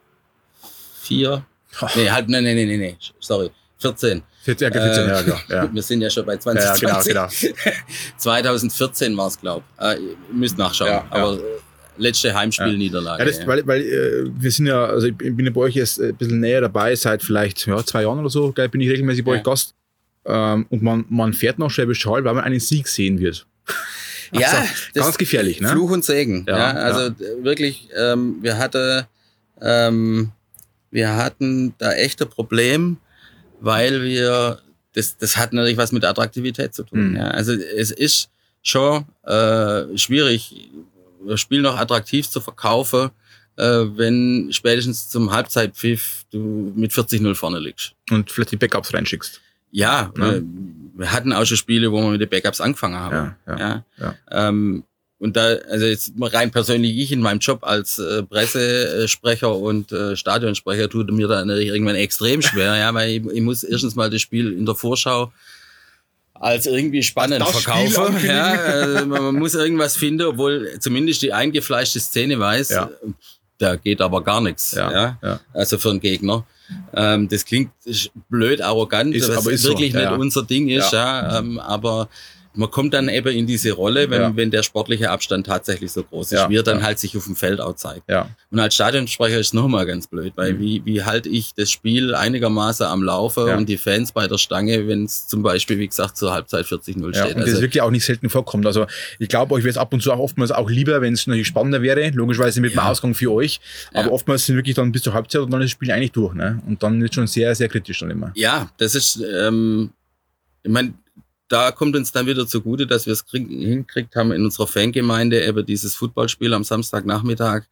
Sorry, 14. 14, ja. Wir sind ja schon bei 2020. Genau. 2014 war es, glaube ich. Müsst nachschauen. Aber letzte Heimspielniederlage. Weil wir sind ja, also ich bin ja bei euch jetzt ein bisschen näher dabei, seit vielleicht 2 Jahren oder so, bin ich regelmäßig bei euch Gast. Und man fährt nach Schwäbisch Hall, weil man einen Sieg sehen wird. Also, ganz gefährlich, ne? Fluch und Segen. Wirklich, wir hatten wir hatten da echt ein Problem, weil das hat natürlich was mit Attraktivität zu tun. Ja. Also es ist schon schwierig, das Spiel noch attraktiv zu verkaufen, wenn spätestens zum Halbzeitpfiff du mit 40-0 vorne liegst. Und vielleicht die Backups reinschickst. Ja, wir hatten auch schon Spiele, wo wir mit den Backups angefangen haben. Ja. Und da, also jetzt rein persönlich, ich in meinem Job als Pressesprecher und Stadionsprecher tut mir da irgendwann extrem schwer, ja, weil ich muss erstens mal das Spiel in der Vorschau als irgendwie spannend verkaufen. Ja, man muss irgendwas finden, obwohl zumindest die eingefleischte Szene weiß, da geht aber gar nichts. Ja. Also für einen Gegner. Das klingt blöd, arrogant, was wirklich so. Nicht unser Ding ist, aber man kommt dann eben in diese Rolle, wenn der sportliche Abstand tatsächlich so groß ist, wie er dann halt sich auf dem Feld auch zeigt. Ja. Und als Stadionsprecher ist es nochmal ganz blöd, weil wie halte ich das Spiel einigermaßen am Laufen und die Fans bei der Stange, wenn es zum Beispiel, wie gesagt, zur Halbzeit 40-0 steht. Und das ist wirklich auch nicht selten vorkommt. Also ich glaube, euch wäre es ab und zu auch oftmals auch lieber, wenn es natürlich spannender wäre, logischerweise mit dem Ausgang für euch, aber oftmals sind wirklich dann bis zur Halbzeit und dann ist das Spiel eigentlich durch. Ne? Und dann ist schon sehr, sehr kritisch dann immer. Ja, das ist, ich meine, da kommt uns dann wieder zugute, dass wir es hinkriegt haben in unserer Fangemeinde eben dieses Footballspiel am Samstagnachmittag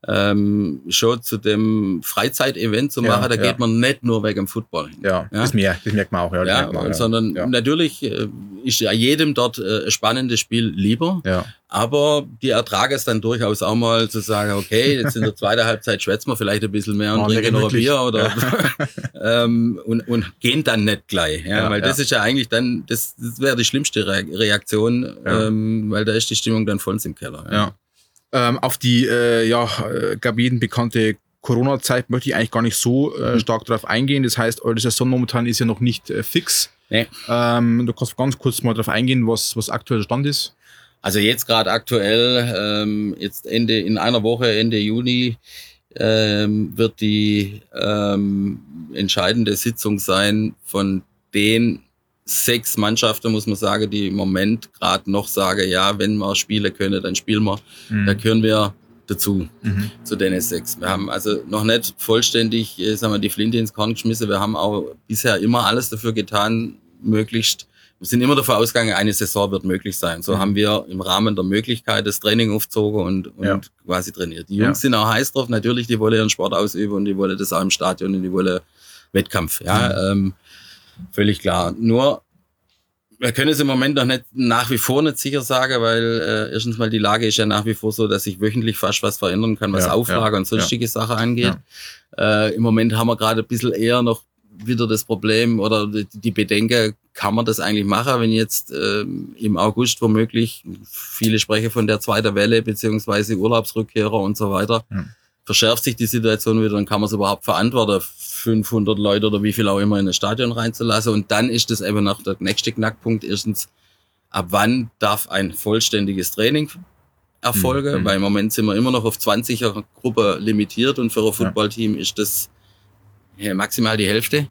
schon zu dem Freizeitevent zu machen. Da geht man nicht nur wegen dem Football hin. Das merkt man auch. Sondern natürlich ist ja jedem dort ein spannendes Spiel lieber. Aber die ertragen es dann durchaus auch mal zu sagen, okay, jetzt in der zweiten Halbzeit schwätzen wir vielleicht ein bisschen mehr und trinken noch ein Bier oder und gehen dann nicht gleich. Weil das ist ja eigentlich dann, das wäre die schlimmste Reaktion, weil da ist die Stimmung dann voll im Keller. Auf die, glaube jedem bekannte Corona-Zeit möchte ich eigentlich gar nicht so stark drauf eingehen. Das heißt, eure Saison momentan ist ja noch nicht fix. Nee. Du kannst ganz kurz mal drauf eingehen, was aktuell der Stand ist. Also jetzt gerade aktuell, jetzt in einer Woche, Ende Juni, wird die entscheidende Sitzung sein von den 6 Mannschaften, muss man sagen, die im Moment gerade noch sagen, ja, wenn wir spielen können, dann spielen wir. Da gehören wir dazu, zu den 6. Wir haben also noch nicht vollständig, die Flinte ins Korn geschmissen. Wir haben auch bisher immer alles dafür getan, möglichst. Wir sind immer davon ausgegangen, eine Saison wird möglich sein. So haben wir im Rahmen der Möglichkeit das Training aufgezogen und quasi trainiert. Die Jungs sind auch heiß drauf. Natürlich, die wollen ihren Sport ausüben und die wollen das auch im Stadion und die wollen Wettkampf. Völlig klar. Nur, wir können es im Moment noch nicht, nach wie vor nicht sicher sagen, weil erstens mal die Lage ist ja nach wie vor so, dass sich wöchentlich fast was verändern kann, was Auflage und sonstige Sachen angeht. Im Moment haben wir gerade ein bisschen eher noch wieder das Problem oder die Bedenken, kann man das eigentlich machen, wenn jetzt im August womöglich, viele sprechen von der zweiten Welle beziehungsweise Urlaubsrückkehrer und so weiter, verschärft sich die Situation wieder, dann kann man es überhaupt verantworten, 500 Leute oder wie viel auch immer in ein Stadion reinzulassen. Und dann ist das eben noch der nächste Knackpunkt. Erstens, ab wann darf ein vollständiges Training erfolgen? Weil im Moment sind wir immer noch auf 20er-Gruppe limitiert und für ein Footballteam ist das maximal die Hälfte.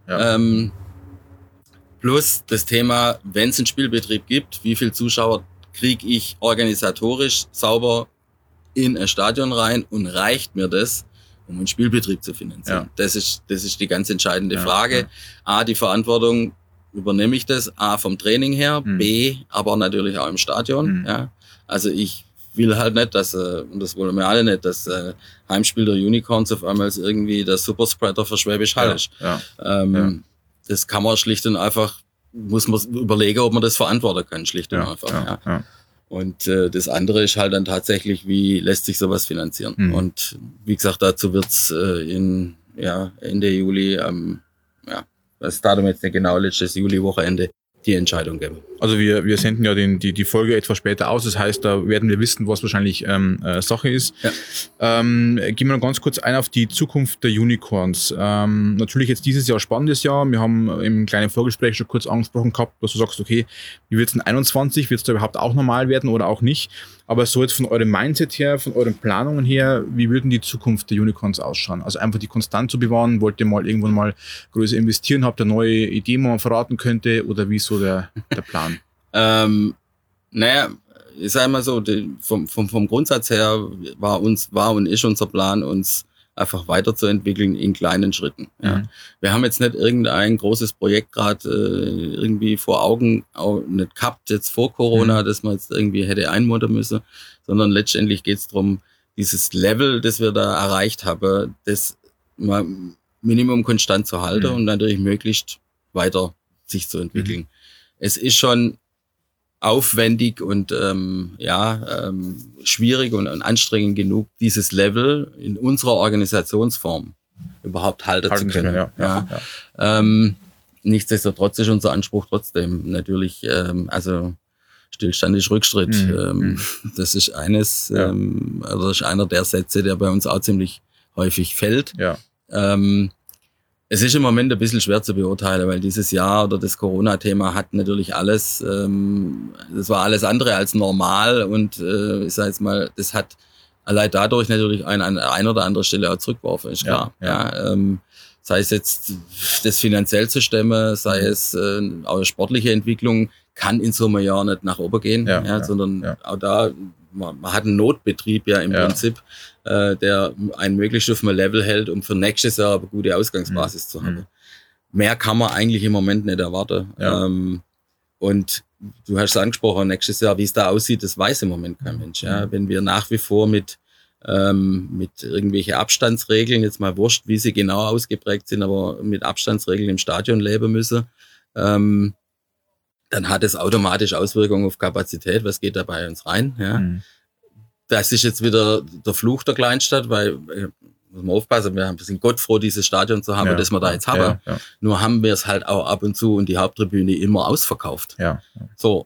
Plus das Thema, wenn es einen Spielbetrieb gibt, wie viele Zuschauer kriege ich organisatorisch sauber in ein Stadion rein und reicht mir das, um einen Spielbetrieb zu finanzieren? Das ist die ganz entscheidende Frage. A, die Verantwortung, übernehme ich das? A, vom Training her, B, aber natürlich auch im Stadion. Also ich will halt nicht, dass, und das wollen wir alle nicht, dass Heimspiel der Unicorns auf einmal irgendwie der Superspreader für Schwäbisch Hall ist. Das kann man schlicht und einfach, muss man überlegen, ob man das verantworten kann, schlicht und einfach. Und das andere ist halt dann tatsächlich, wie lässt sich sowas finanzieren? Und wie gesagt, dazu wird's Ende Juli, das Datum jetzt nicht genau, letztes Juli-Wochenende, die Entscheidung geben. Also wir senden ja die Folge etwas später aus, das heißt, da werden wir wissen, was wahrscheinlich Sache ist. Gehen wir noch ganz kurz ein auf die Zukunft der Unicorns. Natürlich jetzt dieses Jahr spannendes Jahr. Wir haben im kleinen Vorgespräch schon kurz angesprochen gehabt, dass du sagst, okay, wie wird es in 21? Wird es da überhaupt auch normal werden oder auch nicht? Aber so jetzt von eurem Mindset her, von euren Planungen her, wie würden die Zukunft der Unicorns ausschauen? Also einfach die Konstant zu bewahren, wollt ihr mal irgendwann mal größer investieren? Habt ihr neue Ideen, die man verraten könnte? Oder wie ist so der Plan? Ich sage mal so, vom Grundsatz her war und ist unser Plan, uns einfach weiterzuentwickeln in kleinen Schritten. Ja. Wir haben jetzt nicht irgendein großes Projekt gerade irgendwie vor Augen, auch nicht gehabt jetzt vor Corona, dass man jetzt irgendwie hätte einmodern müssen, sondern letztendlich geht es darum, dieses Level, das wir da erreicht haben, das mal Minimum konstant zu halten und natürlich möglichst weiter sich zu entwickeln. Es ist schon aufwendig und schwierig und anstrengend genug, dieses Level in unserer Organisationsform überhaupt halten zu können. Nichtsdestotrotz ist unser Anspruch trotzdem natürlich, Stillstand ist Rückschritt. Das ist eines, oder ist einer der Sätze, der bei uns auch ziemlich häufig fällt. Ja. Es ist im Moment ein bisschen schwer zu beurteilen, weil dieses Jahr oder das Corona-Thema hat natürlich alles, das war alles andere als normal und ich sage jetzt mal, das hat allein dadurch natürlich an einer oder anderen Stelle auch zurückgeworfen, ist klar. Sei es jetzt das finanziell zu stemmen, sei es auch sportliche Entwicklung, kann in so einem Jahr nicht nach oben gehen, sondern auch da, man hat einen Notbetrieb im Prinzip, der einen möglichst auf einem Level hält, um für nächstes Jahr eine gute Ausgangsbasis zu haben. Mehr kann man eigentlich im Moment nicht erwarten. Ja. Und du hast es angesprochen, nächstes Jahr, wie es da aussieht, das weiß im Moment kein Mensch. Ja. Wenn wir nach wie vor mit irgendwelche Abstandsregeln, jetzt mal wurscht, wie sie genau ausgeprägt sind, aber mit Abstandsregeln im Stadion leben müssen, dann hat es automatisch Auswirkungen auf Kapazität. Was geht da bei uns rein? Ja? Das ist jetzt wieder der Fluch der Kleinstadt, weil, muss man aufpassen, wir sind Gott froh, dieses Stadion zu haben, das wir da jetzt haben. Nur haben wir es halt auch ab und zu und die Haupttribüne immer ausverkauft. So,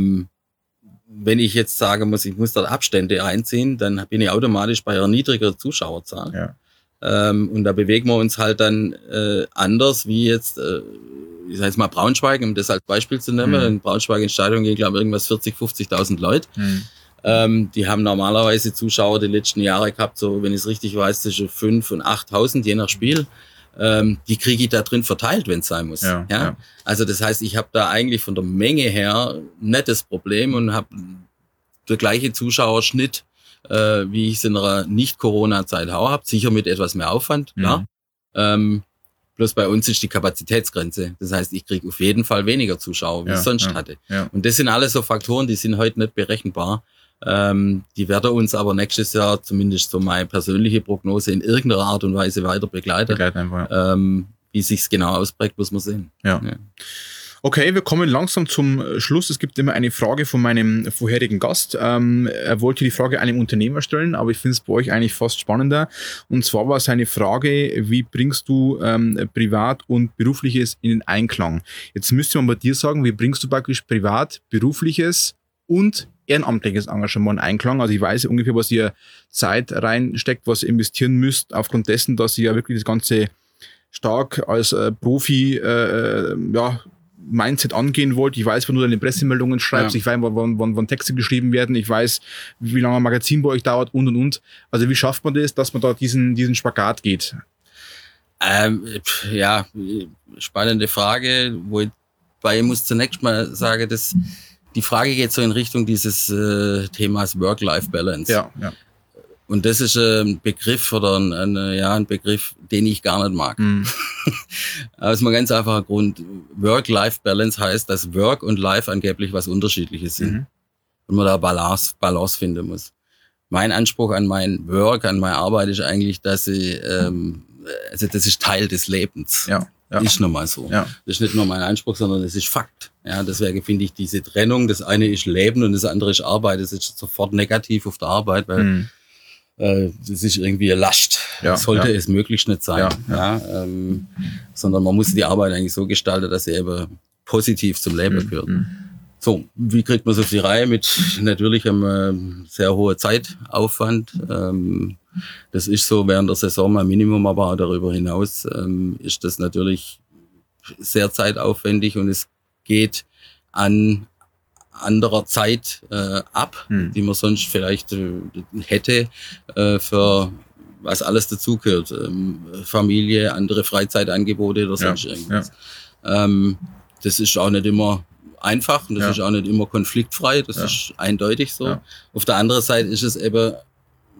wenn ich jetzt sagen muss, ich muss dort Abstände einziehen, dann bin ich automatisch bei einer niedrigeren Zuschauerzahl. Und da bewegen wir uns halt dann anders, wie jetzt, ich sage jetzt mal Braunschweig, um das als Beispiel zu nennen. In Braunschweig ins Stadion gehen, glaube ich, irgendwas 40.000, 50.000 Leute. Die haben normalerweise Zuschauer die letzten Jahre gehabt, so wenn ich es richtig weiß, zwischen 5.000 und 8.000, je nach Spiel. Die kriege ich da drin verteilt, wenn es sein muss. Also das heißt, ich habe da eigentlich von der Menge her nicht das Problem und habe der gleiche Zuschauerschnitt, wie ich es in einer Nicht-Corona-Zeit auch habe, sicher mit etwas mehr Aufwand, klar. Bloß bei uns ist die Kapazitätsgrenze. Das heißt, ich kriege auf jeden Fall weniger Zuschauer, wie ich sonst hatte. Und das sind alles so Faktoren, die sind heute nicht berechenbar. Die werden uns aber nächstes Jahr, zumindest so meine persönliche Prognose, in irgendeiner Art und Weise weiter begleiten. Wie sich's genau ausprägt, muss man sehen. Okay, wir kommen langsam zum Schluss. Es gibt immer eine Frage von meinem vorherigen Gast. Er wollte die Frage einem Unternehmer stellen, aber ich finde es bei euch eigentlich fast spannender. Und zwar war seine Frage, wie bringst du Privat und Berufliches in den Einklang? Jetzt müsste man bei dir sagen, wie bringst du praktisch Privat, Berufliches und ehrenamtliches Engagement in Einklang? Also ich weiß ungefähr, was ihr Zeit reinsteckt, was ihr investieren müsst, aufgrund dessen, dass ihr ja wirklich das Ganze stark als Profi Mindset angehen wollt. Ich weiß, wann du deine Pressemeldungen schreibst, ich weiß, wann Texte geschrieben werden, ich weiß, wie lange ein Magazin bei euch dauert und. Also wie schafft man das, dass man da diesen Spagat geht? Spannende Frage, wobei ich muss zunächst mal sagen, dass die Frage geht so in Richtung dieses Themas Work-Life-Balance. Und das ist ein Begriff oder ein Begriff, den ich gar nicht mag. Aus einem ganz einfachen Grund. Work-Life-Balance heißt, dass Work und Life angeblich was Unterschiedliches sind. Und man da Balance finden muss. Mein Anspruch an mein Work, an meine Arbeit ist eigentlich, dass das ist Teil des Lebens. Ist nun mal so. Das ist nicht nur mein Anspruch, sondern es ist Fakt. Deswegen finde ich diese Trennung, das eine ist Leben und das andere ist Arbeit, das ist sofort negativ auf der Arbeit, weil das ist irgendwie eine Last. Sollte es möglichst nicht sein. Sondern man muss die Arbeit eigentlich so gestalten, dass sie eben positiv zum Leben gehört. So, wie kriegt man es auf die Reihe? Mit natürlich einem sehr hohen Zeitaufwand. Das ist so während der Saison ein Minimum, aber auch darüber hinaus ist das natürlich sehr zeitaufwendig und es geht an anderer Zeit ab, die man sonst vielleicht hätte für was alles dazugehört. Familie, andere Freizeitangebote oder sonst irgendwas. Das ist auch nicht immer einfach und das ist auch nicht immer konfliktfrei, das ist eindeutig so. Auf der anderen Seite ist es eben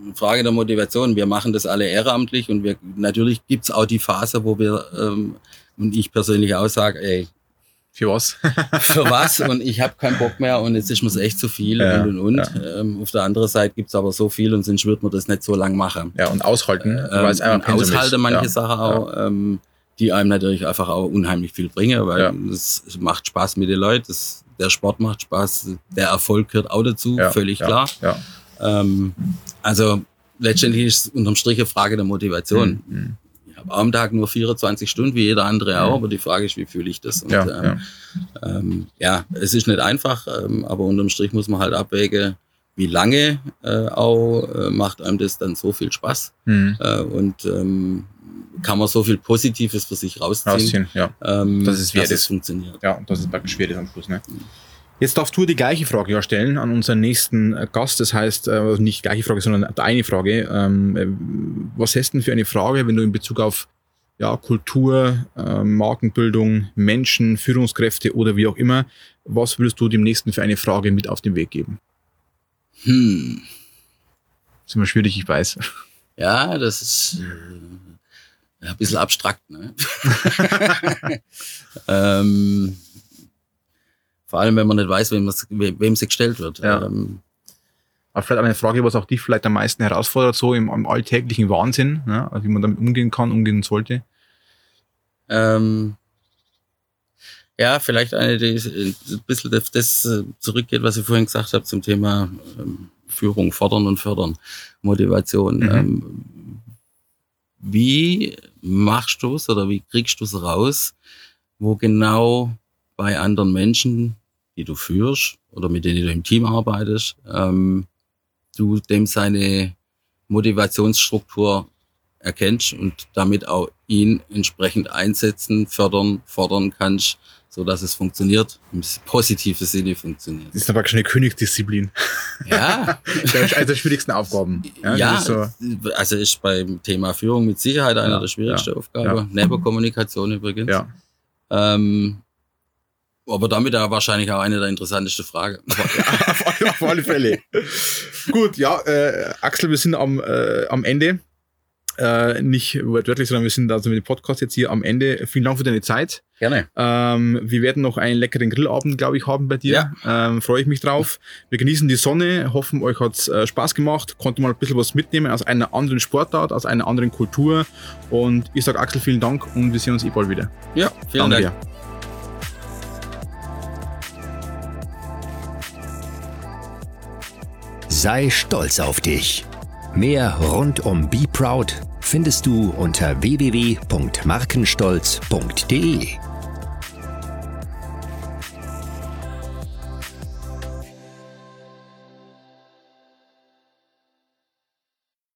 Frage der Motivation. Wir machen das alle ehrenamtlich und natürlich gibt's auch die Phase, wo wir, und ich persönlich auch sage, ey, für was? Für was? Und ich habe keinen Bock mehr und jetzt ist mir echt zu viel und. Ja. Auf der anderen Seite gibt's aber so viel und sonst wird man das nicht so lang machen. Ja, und aushalten. Weil es einfach aushalten manche Sachen auch, die einem natürlich einfach auch unheimlich viel bringen, weil es macht Spaß mit den Leuten, der Sport macht Spaß, der Erfolg gehört auch dazu, völlig klar. Ja. Also letztendlich ist es unterm Strich eine Frage der Motivation. Ich habe am Tag nur 24 Stunden, wie jeder andere auch, aber die Frage ist, wie fühle ich das? Und, es ist nicht einfach, aber unterm Strich muss man halt abwägen, wie lange macht einem das dann so viel Spaß und kann man so viel Positives für sich rausziehen dass es funktioniert. Ja, dass es praktisch schwer ist am Schluss. Ne? Jetzt darfst du die gleiche Frage stellen an unseren nächsten Gast. Das heißt, nicht gleiche Frage, sondern eine Frage. Was hast du denn für eine Frage, wenn du in Bezug auf Kultur, Markenbildung, Menschen, Führungskräfte oder wie auch immer, was würdest du dem Nächsten für eine Frage mit auf den Weg geben? Das ist immer schwierig, ich weiß. Ja, das ist ein bisschen abstrakt. Ne? Vor allem, wenn man nicht weiß, wem sie gestellt wird. Ja. Aber vielleicht eine Frage, was auch dich vielleicht am meisten herausfordert, so im alltäglichen Wahnsinn, ne? Also wie man damit umgehen sollte. Vielleicht eine, die ein bisschen auf das zurückgeht, was ich vorhin gesagt habe zum Thema Führung, fordern und fördern, Motivation. Wie machst du es oder wie kriegst du es raus, wo genau bei anderen Menschen, die du führst oder mit denen du im Team arbeitest, du dem seine Motivationsstruktur erkennst und damit auch ihn entsprechend einsetzen, fördern, fordern kannst, so dass es funktioniert, im positiven Sinne funktioniert. Das ist aber schon eine Königsdisziplin. Ja. Das ist eine der schwierigsten Aufgaben. Also ist beim Thema Führung mit Sicherheit eine der schwierigsten Aufgaben. Neben Kommunikation übrigens. Ja. Aber damit auch wahrscheinlich auch eine der interessantesten Fragen. Auf alle Fälle. Gut, Axel, wir sind am Ende. Nicht wortwörtlich, sondern wir sind also mit dem Podcast jetzt hier am Ende. Vielen Dank für deine Zeit. Gerne. Wir werden noch einen leckeren Grillabend, glaube ich, haben bei dir. Ja. Freue ich mich drauf. Wir genießen die Sonne, hoffen, euch hat's Spaß gemacht, konnte mal ein bisschen was mitnehmen aus einer anderen Sportart, aus einer anderen Kultur. Und ich sage Axel, vielen Dank und wir sehen uns bald wieder. Ja, vielen Dank. Dir. Sei stolz auf dich. Mehr rund um Be Proud findest du unter www.markenstolz.de.